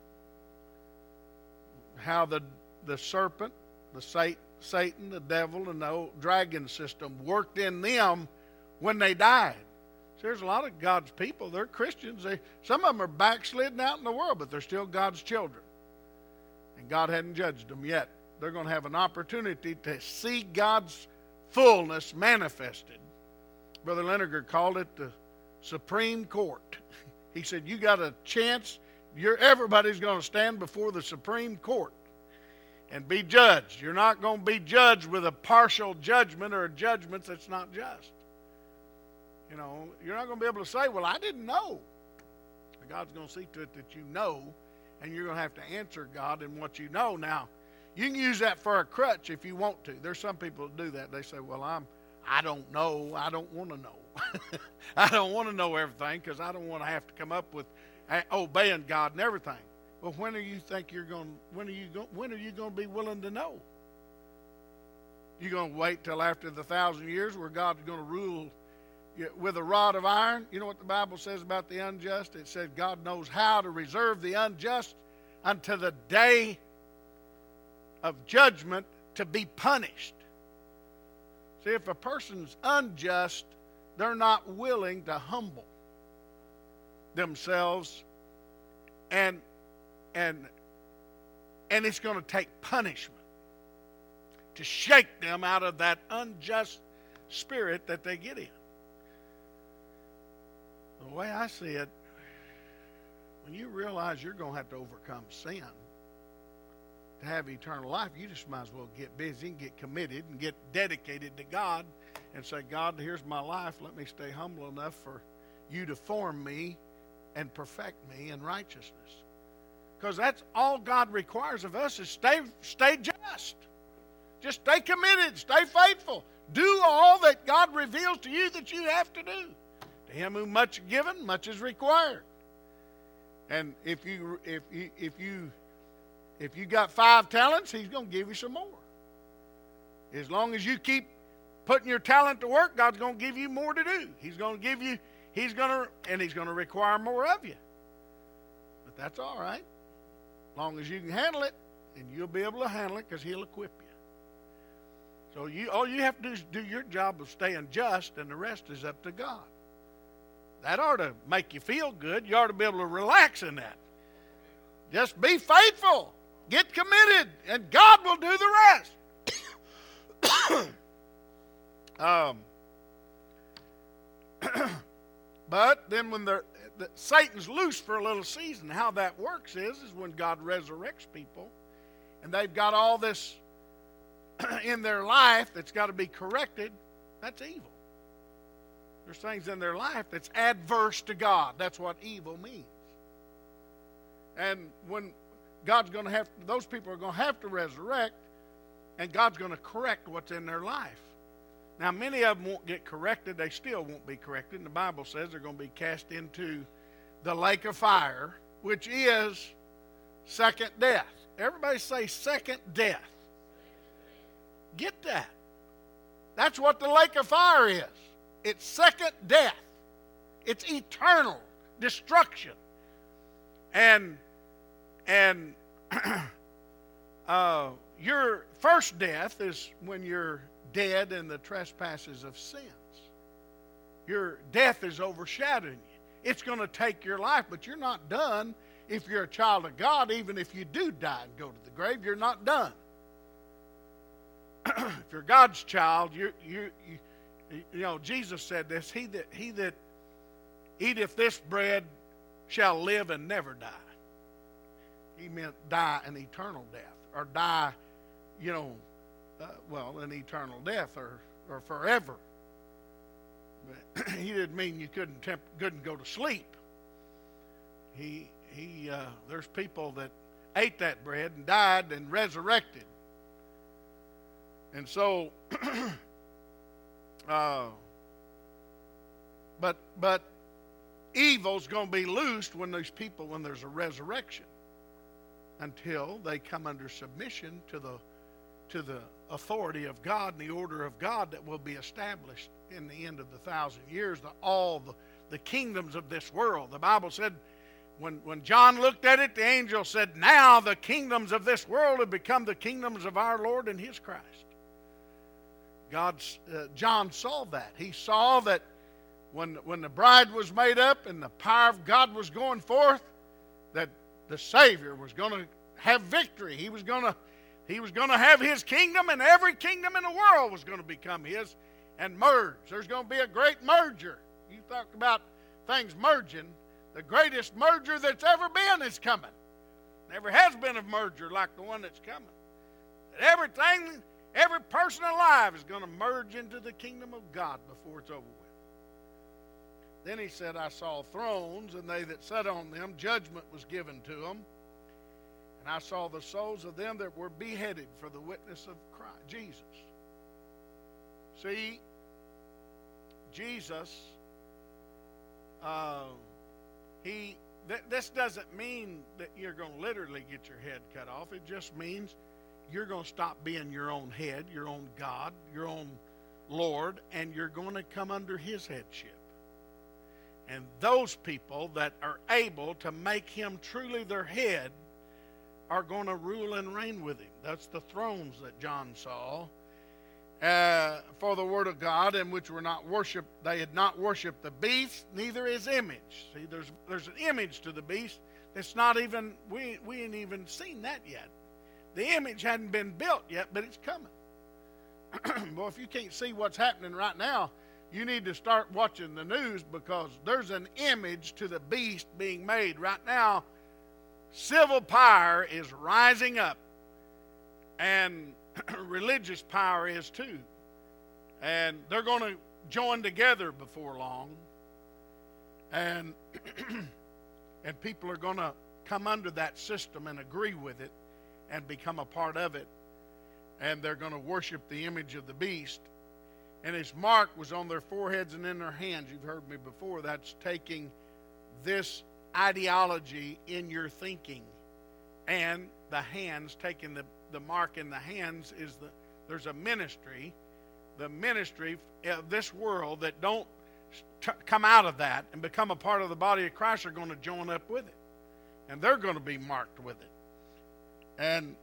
how the, the serpent, the Satan, the devil, and the old dragon system worked in them when they died. So there's a lot of God's people. They're Christians. They, some of them are backslidden out in the world, but they're still God's children. And God hadn't judged them yet. They're going to have an opportunity to see God's fullness manifested. Brother Lenniger called it the Supreme Court. He said, you got a chance. You're, everybody's going to stand before the Supreme Court and be judged. You're not going to be judged with a partial judgment or a judgment that's not just. You know, you're not going to be able to say, well, I didn't know. God's going to see to it that you know, and you're going to have to answer God in what you know. Now, you can use that for a crutch if you want to. There's some people that do that. They say, well, I'm, I don't know. I don't want to know. I don't want to know everything because I don't want to have to come up with uh, obeying God and everything. Well, when do you think you're going? When are you going? When are you going to be willing to know? You're going to wait till after the thousand years where God's going to rule with a rod of iron? You know what the Bible says about the unjust? It says God knows how to reserve the unjust unto the day of judgment to be punished. See, if a person's unjust, they're not willing to humble themselves, and and and it's going to take punishment to shake them out of that unjust spirit that they get in. The way I see it, when you realize you're going to have to overcome sin to have eternal life, you just might as well get busy and get committed and get dedicated to God and say, God, here's my life. Let me stay humble enough for you to form me and perfect me in righteousness. Because that's all God requires of us is stay, stay just. Just stay committed. Stay faithful. Do all that God reveals to you that you have to do. To him who much is given, much is required. And if you if you if you if you got five talents, he's going to give you some more. As long as you keep putting your talent to work, God's going to give you more to do. He's going to give you, he's going to, and he's going to require more of you. But that's all right. As long as you can handle it, and you'll be able to handle it because he'll equip you. So you, all you have to do is do your job of staying just, and the rest is up to God. That ought to make you feel good. You ought to be able to relax in that. Just be faithful. Get committed, and God will do the rest. um, but then when the, the Satan's loose for a little season, how that works is, is when God resurrects people, and they've got all this in their life that's got to be corrected. That's evil. There's things in their life that's adverse to God. That's what evil means. And when God's going to have, those people are going to have to resurrect, and God's going to correct what's in their life. Now, many of them won't get corrected. They still won't be corrected. And the Bible says they're going to be cast into the lake of fire, which is second death. Everybody say second death. Get that. That's what the lake of fire is. It's second death. It's eternal destruction. And and uh, your first death is when you're dead in the trespasses of sins. Your death is overshadowing you. It's going to take your life, but you're not done. If you're a child of God, even if you do die and go to the grave, you're not done. If you're God's child, you you you you know Jesus said this: He that he that eateth this bread shall live and never die. He meant die an eternal death, or die, you know, uh, well, an eternal death, or or forever. But he didn't mean you couldn't temp- couldn't go to sleep. He he. Uh, there's people that ate that bread and died and resurrected. And so, uh, but but evil's going to be loosed when those people, when there's a resurrection, until they come under submission to the to the authority of God and the order of God that will be established in the end of the thousand years. The, all the, the kingdoms of this world. The Bible said, when when John looked at it, the angel said, "Now the kingdoms of this world have become the kingdoms of our Lord and His Christ." God's, uh, John saw that. He saw that when, when the bride was made up and the power of God was going forth, that the Savior was going to have victory. He was going to he was going to have His kingdom, and every kingdom in the world was going to become His and merge. There's going to be a great merger. You talked about things merging. The greatest merger that's ever been is coming. Never has been a merger like the one that's coming. That everything... Every person alive is going to merge into the kingdom of God before it's over with. Then he said, I saw thrones, and they that sat on them, judgment was given to them. And I saw the souls of them that were beheaded for the witness of Christ, Jesus. See, Jesus, uh, he, th- this doesn't mean that you're going to literally get your head cut off. It just means you're going to stop being your own head, your own God, your own Lord, and you're going to come under his headship. And those people that are able to make him truly their head are going to rule and reign with him. That's the thrones that John saw. Uh, for the word of God, in which were not worshipped, they had not worshipped the beast, neither his image. See, there's there's an image to the beast that's not even, we, we ain't even seen that yet. The image hadn't been built yet, but it's coming. Well, if you can't see what's happening right now, you need to start watching the news, because there's an image to the beast being made. Right now, civil power is rising up, and religious power is too. And they're going to join together before long. And, and people are going to come under that system and agree with it and become a part of it. And they're going to worship the image of the beast. And his mark was on their foreheads and in their hands. You've heard me before. That's taking this ideology in your thinking. And the hands, taking the, the mark in the hands, is the, there's a ministry, the ministry of this world that don't t- come out of that and become a part of the body of Christ are going to join up with it. And they're going to be marked with it. And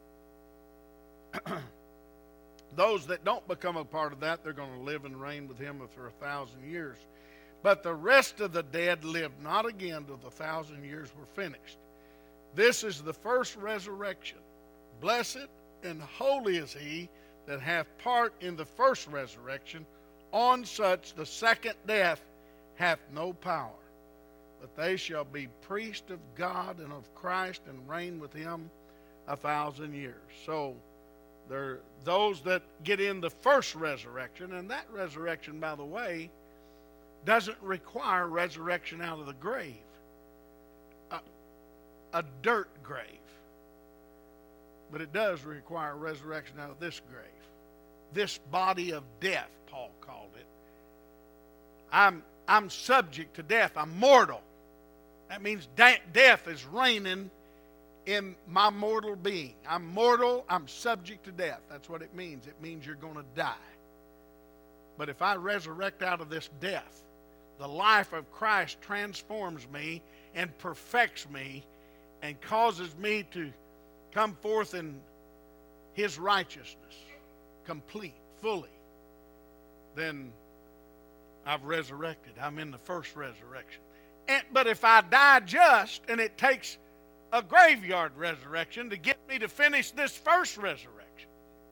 those that don't become a part of that, they're going to live and reign with him for a thousand years. But the rest of the dead lived not again till the thousand years were finished. This is the first resurrection. Blessed and holy is he that hath part in the first resurrection. On such the second death hath no power. But they shall be priests of God and of Christ, and reign with him a thousand years. So there are those that get in the first resurrection, and that resurrection, by the way, doesn't require resurrection out of the grave. A, a dirt grave. But it does require resurrection out of this grave. This body of death, Paul called it. I'm, I'm subject to death. I'm mortal. That means de- death is reigning in my mortal being. I'm mortal. I'm subject to death. That's what it means. It means you're going to die. But if I resurrect out of this death, the life of Christ transforms me and perfects me and causes me to come forth in his righteousness, complete, fully. Then I've resurrected. I'm in the first resurrection. And, but if I die just, and it takes a graveyard resurrection to get me to finish this first resurrection.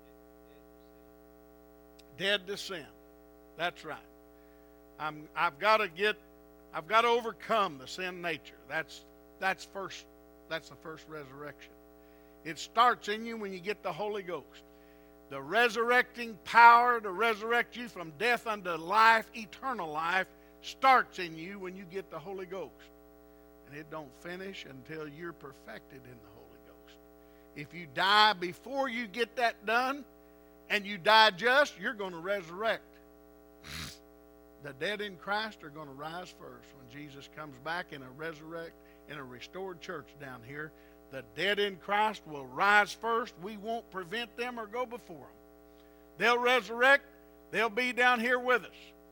Dead to sin. That's right. I'm, I've got to get, I've got to overcome the sin nature. That's that's first. That's the first resurrection. It starts in you when you get the Holy Ghost. The resurrecting power to resurrect you from death unto life, eternal life, starts in you when you get the Holy Ghost. And it don't finish until you're perfected in the Holy Ghost. If you die before you get that done, and you die just, you're going to resurrect. The dead in Christ are going to rise first when Jesus comes back in a resurrect, in a restored church down here. The dead in Christ will rise first. We won't prevent them or go before them. They'll resurrect. They'll be down here with us.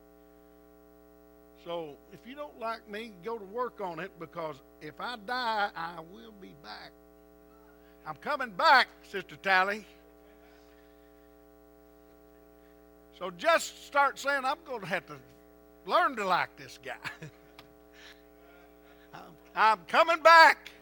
So if you don't like me, go to work on it, because if I die, I will be back. I'm coming back, Sister Tally. So just start saying, I'm going to have to learn to like this guy. I'm, I'm coming back.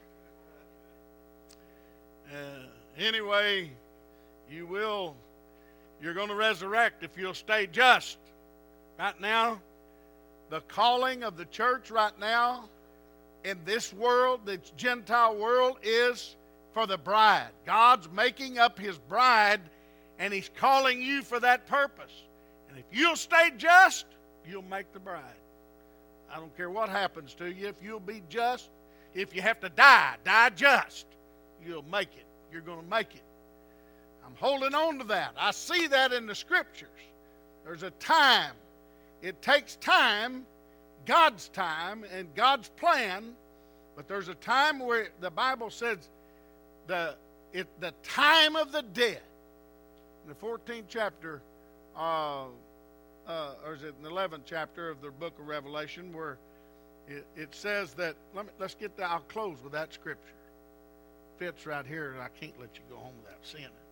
Uh, anyway, you will, you're going to resurrect if you'll stay just. Right now, the calling of the church right now in this world, this Gentile world, is for the bride. God's making up his bride, and he's calling you for that purpose. And if you'll stay just, you'll make the bride. I don't care what happens to you. If you'll be just, if you have to die, die just. You'll make it. You're going to make it. I'm holding on to that. I see that in the Scriptures. There's a time. It takes time, God's time and God's plan, but there's a time where the Bible says the it, the time of the dead. In the fourteenth chapter, uh, uh, or is it in the eleventh chapter of the book of Revelation, where it, it says that, let me, let's get that, I'll close with that scripture. Fits right here, and I can't let you go home without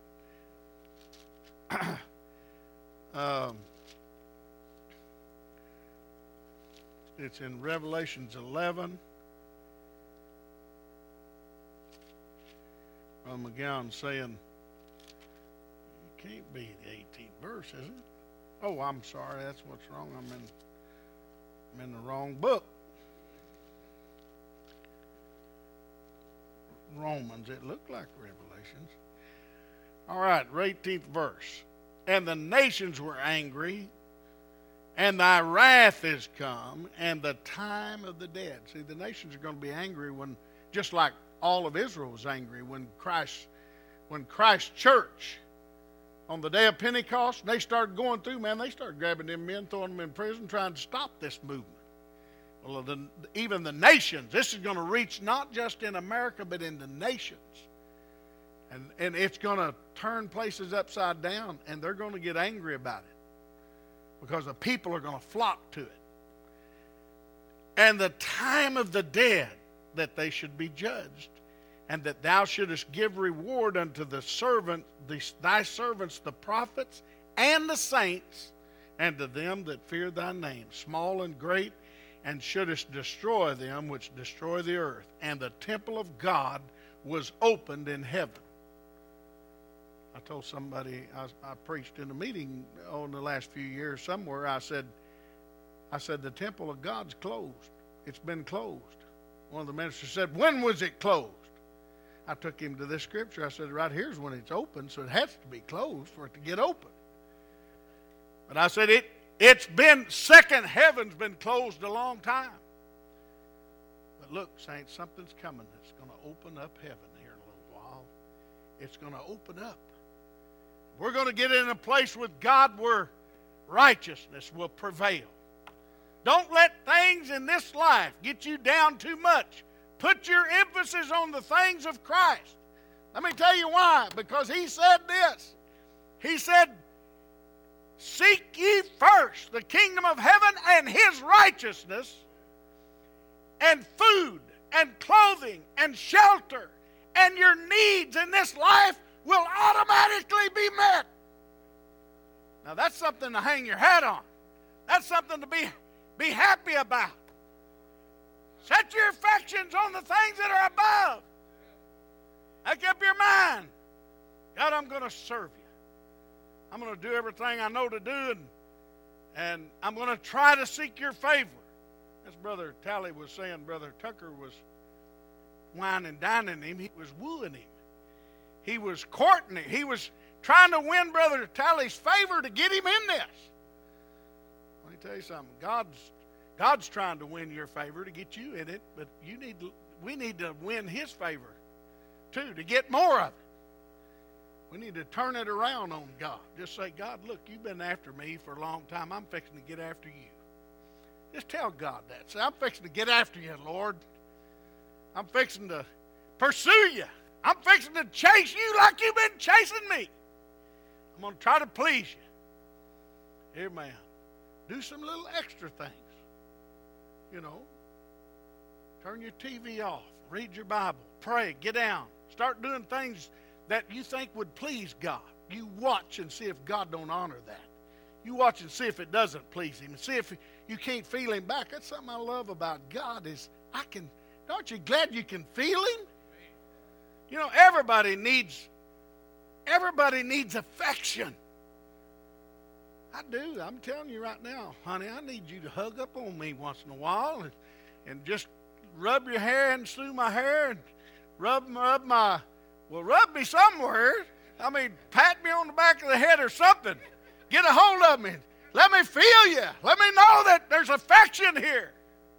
seeing it. um, it's in Revelations eleven. Brother McGowan saying, it can't be the eighteenth verse, is it? Oh, I'm sorry, that's what's wrong. I'm in, I'm in the wrong book. Romans, it looked like Revelations. All right, eighteenth verse. And the nations were angry, and thy wrath is come, and the time of the dead. See, the nations are going to be angry when, just like all of Israel was angry when Christ, when Christ's church, on the day of Pentecost, they started going through, man, they started grabbing them men, throwing them in prison, trying to stop this movement. Well, the, even the nations, this is going to reach not just in America, but in the nations. And, and it's going to turn places upside down, and they're going to get angry about it because the people are going to flock to it. And the time of the dead, that they should be judged, and that thou shouldest give reward unto the servant, the, thy servants, the prophets, and the saints, and to them that fear thy name, small and great, and shouldest destroy them which destroy the earth. And the temple of God was opened in heaven. I told somebody, I, I preached in a meeting on the last few years somewhere, I said, I said, the temple of God's closed. It's been closed. One of the ministers said, when was it closed? I took him to this scripture. I said, right here's when it's open, so it has to be closed for it to get open. But I said, it, it's been, second heaven's been closed a long time. But look, saints, something's coming that's going to open up heaven here in a little while. It's going to open up. We're going to get in a place with God where righteousness will prevail. Don't let things in this life get you down too much. Put your emphasis on the things of Christ. Let me tell you why. Because he said this. He said, seek ye first the kingdom of heaven and his righteousness, and food and clothing and shelter, and your needs in this life will automatically be met. Now that's something to hang your hat on. That's something to be Be happy about. Set your affections on the things that are above. Make up your mind. God, I'm going to serve you. I'm going to do everything I know to do, and, and I'm going to try to seek your favor. As Brother Talley was saying, Brother Tucker was wine and dining him. He was wooing him. He was courting him. He was trying to win Brother Talley's favor to get him in this. Let me tell you something. God's God's trying to win your favor to get you in it, but you need to, we need to win his favor too, to get more of it. We need to turn it around on God. Just say, God, look, you've been after me for a long time. I'm fixing to get after you. Just tell God that. Say, I'm fixing to get after you, Lord. I'm fixing to pursue you. I'm fixing to chase you like you've been chasing me. I'm going to try to please you. Amen. Do some little extra things. You know, turn your T V off, read your Bible, pray, get down. Start doing things that you think would please God. You watch and see if God don't honor that. You watch and see if it doesn't please him. And see if you can't feel him back. That's something I love about God is I can, aren't you glad you can feel him? You know, everybody needs, everybody needs affection. I do. I'm telling you right now, honey, I need you to hug up on me once in a while and, and just rub your hair and through my hair and rub, rub my, well, rub me somewhere. I mean, pat me on the back of the head or something. Get a hold of me. Let me feel you. Let me know that there's affection here.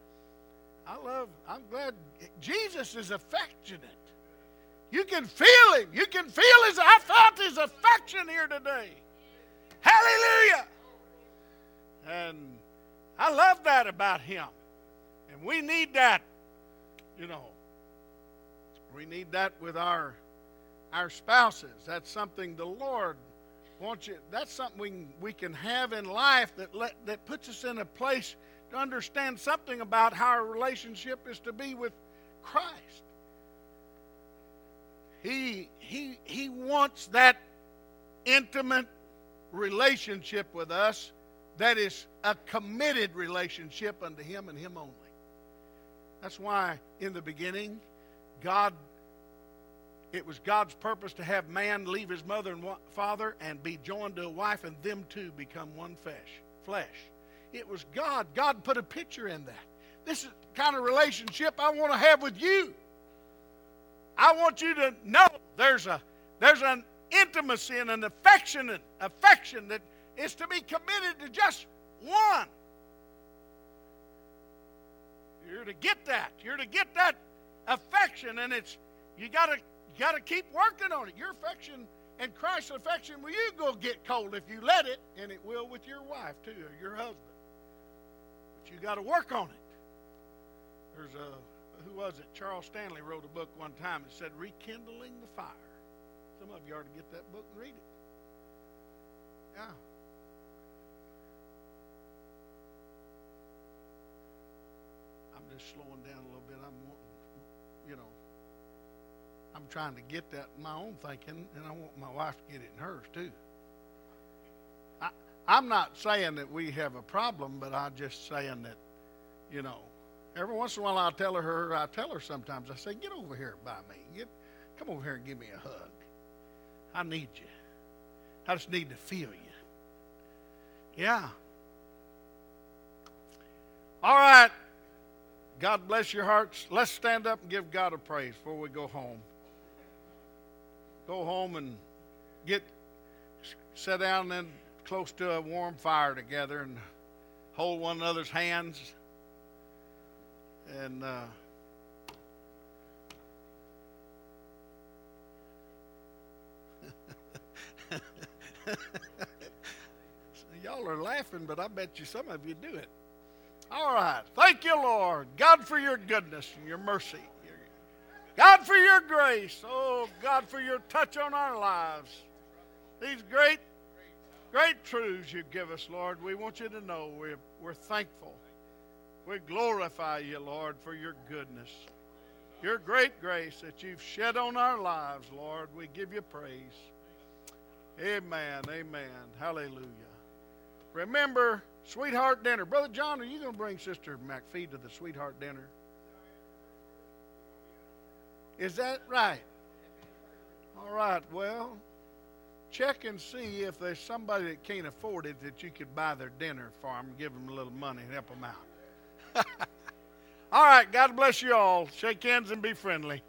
I love, I'm glad Jesus is affectionate. You can feel him. You can feel his, I felt his affection here today. Hallelujah. And I love that about him. And we need that, you know. We need that with our, our spouses. That's something the Lord wants you, that's something we can, we can have in life that, let, that puts us in a place to understand something about how our relationship is to be with Christ. He, he, he wants that intimate relationship with us that is a committed relationship unto him and him only. That's why in the beginning, God, it was God's purpose to have man leave his mother and father and be joined to a wife, and them two become one flesh. Flesh. It was God. God put a picture in that. This is the kind of relationship I want to have with you. I want you to know there's a there's an intimacy and an affectionate affection that is to be committed to just one. You're to get that. You're to get that affection, and it's you gotta you gotta keep working on it. Your affection and Christ's affection, well, you go get cold if you let it, and it will with your wife too, or your husband. But you got to work on it. There's a who was it? Charles Stanley wrote a book one time that said "Rekindling the Fire." Some of you ought to get that book and read it. Yeah. I'm just slowing down a little bit. I'm wanting, you know, I'm trying to get that in my own thinking, and I want my wife to get it in hers too. I, I'm not saying that we have a problem, but I'm just saying that, you know, every once in a while I'll tell her, I tell her sometimes, I say, get over here by me. Get, come over here and give me a hug. I need you. I just need to feel you. Yeah. All right. God bless your hearts. Let's stand up and give God a praise before we go home. Go home and get, sit down and close to a warm fire together and hold one another's hands. And uh, y'all are laughing, but I bet you some of you do it. All right. Thank you, Lord. God, for your goodness and your mercy. God, for your grace. Oh, God, for your touch on our lives. These great, great truths you give us, Lord, we want you to know we're, we're thankful. We glorify you, Lord, for your goodness, your great grace that you've shed on our lives, Lord. We give you praise. Amen, amen, hallelujah. Remember, sweetheart dinner. Brother John, are you going to bring Sister McPhee to the sweetheart dinner? Is that right? All right, well, check and see if there's somebody that can't afford it that you could buy their dinner for them, give them a little money and help them out. All right, God bless you all. Shake hands and be friendly.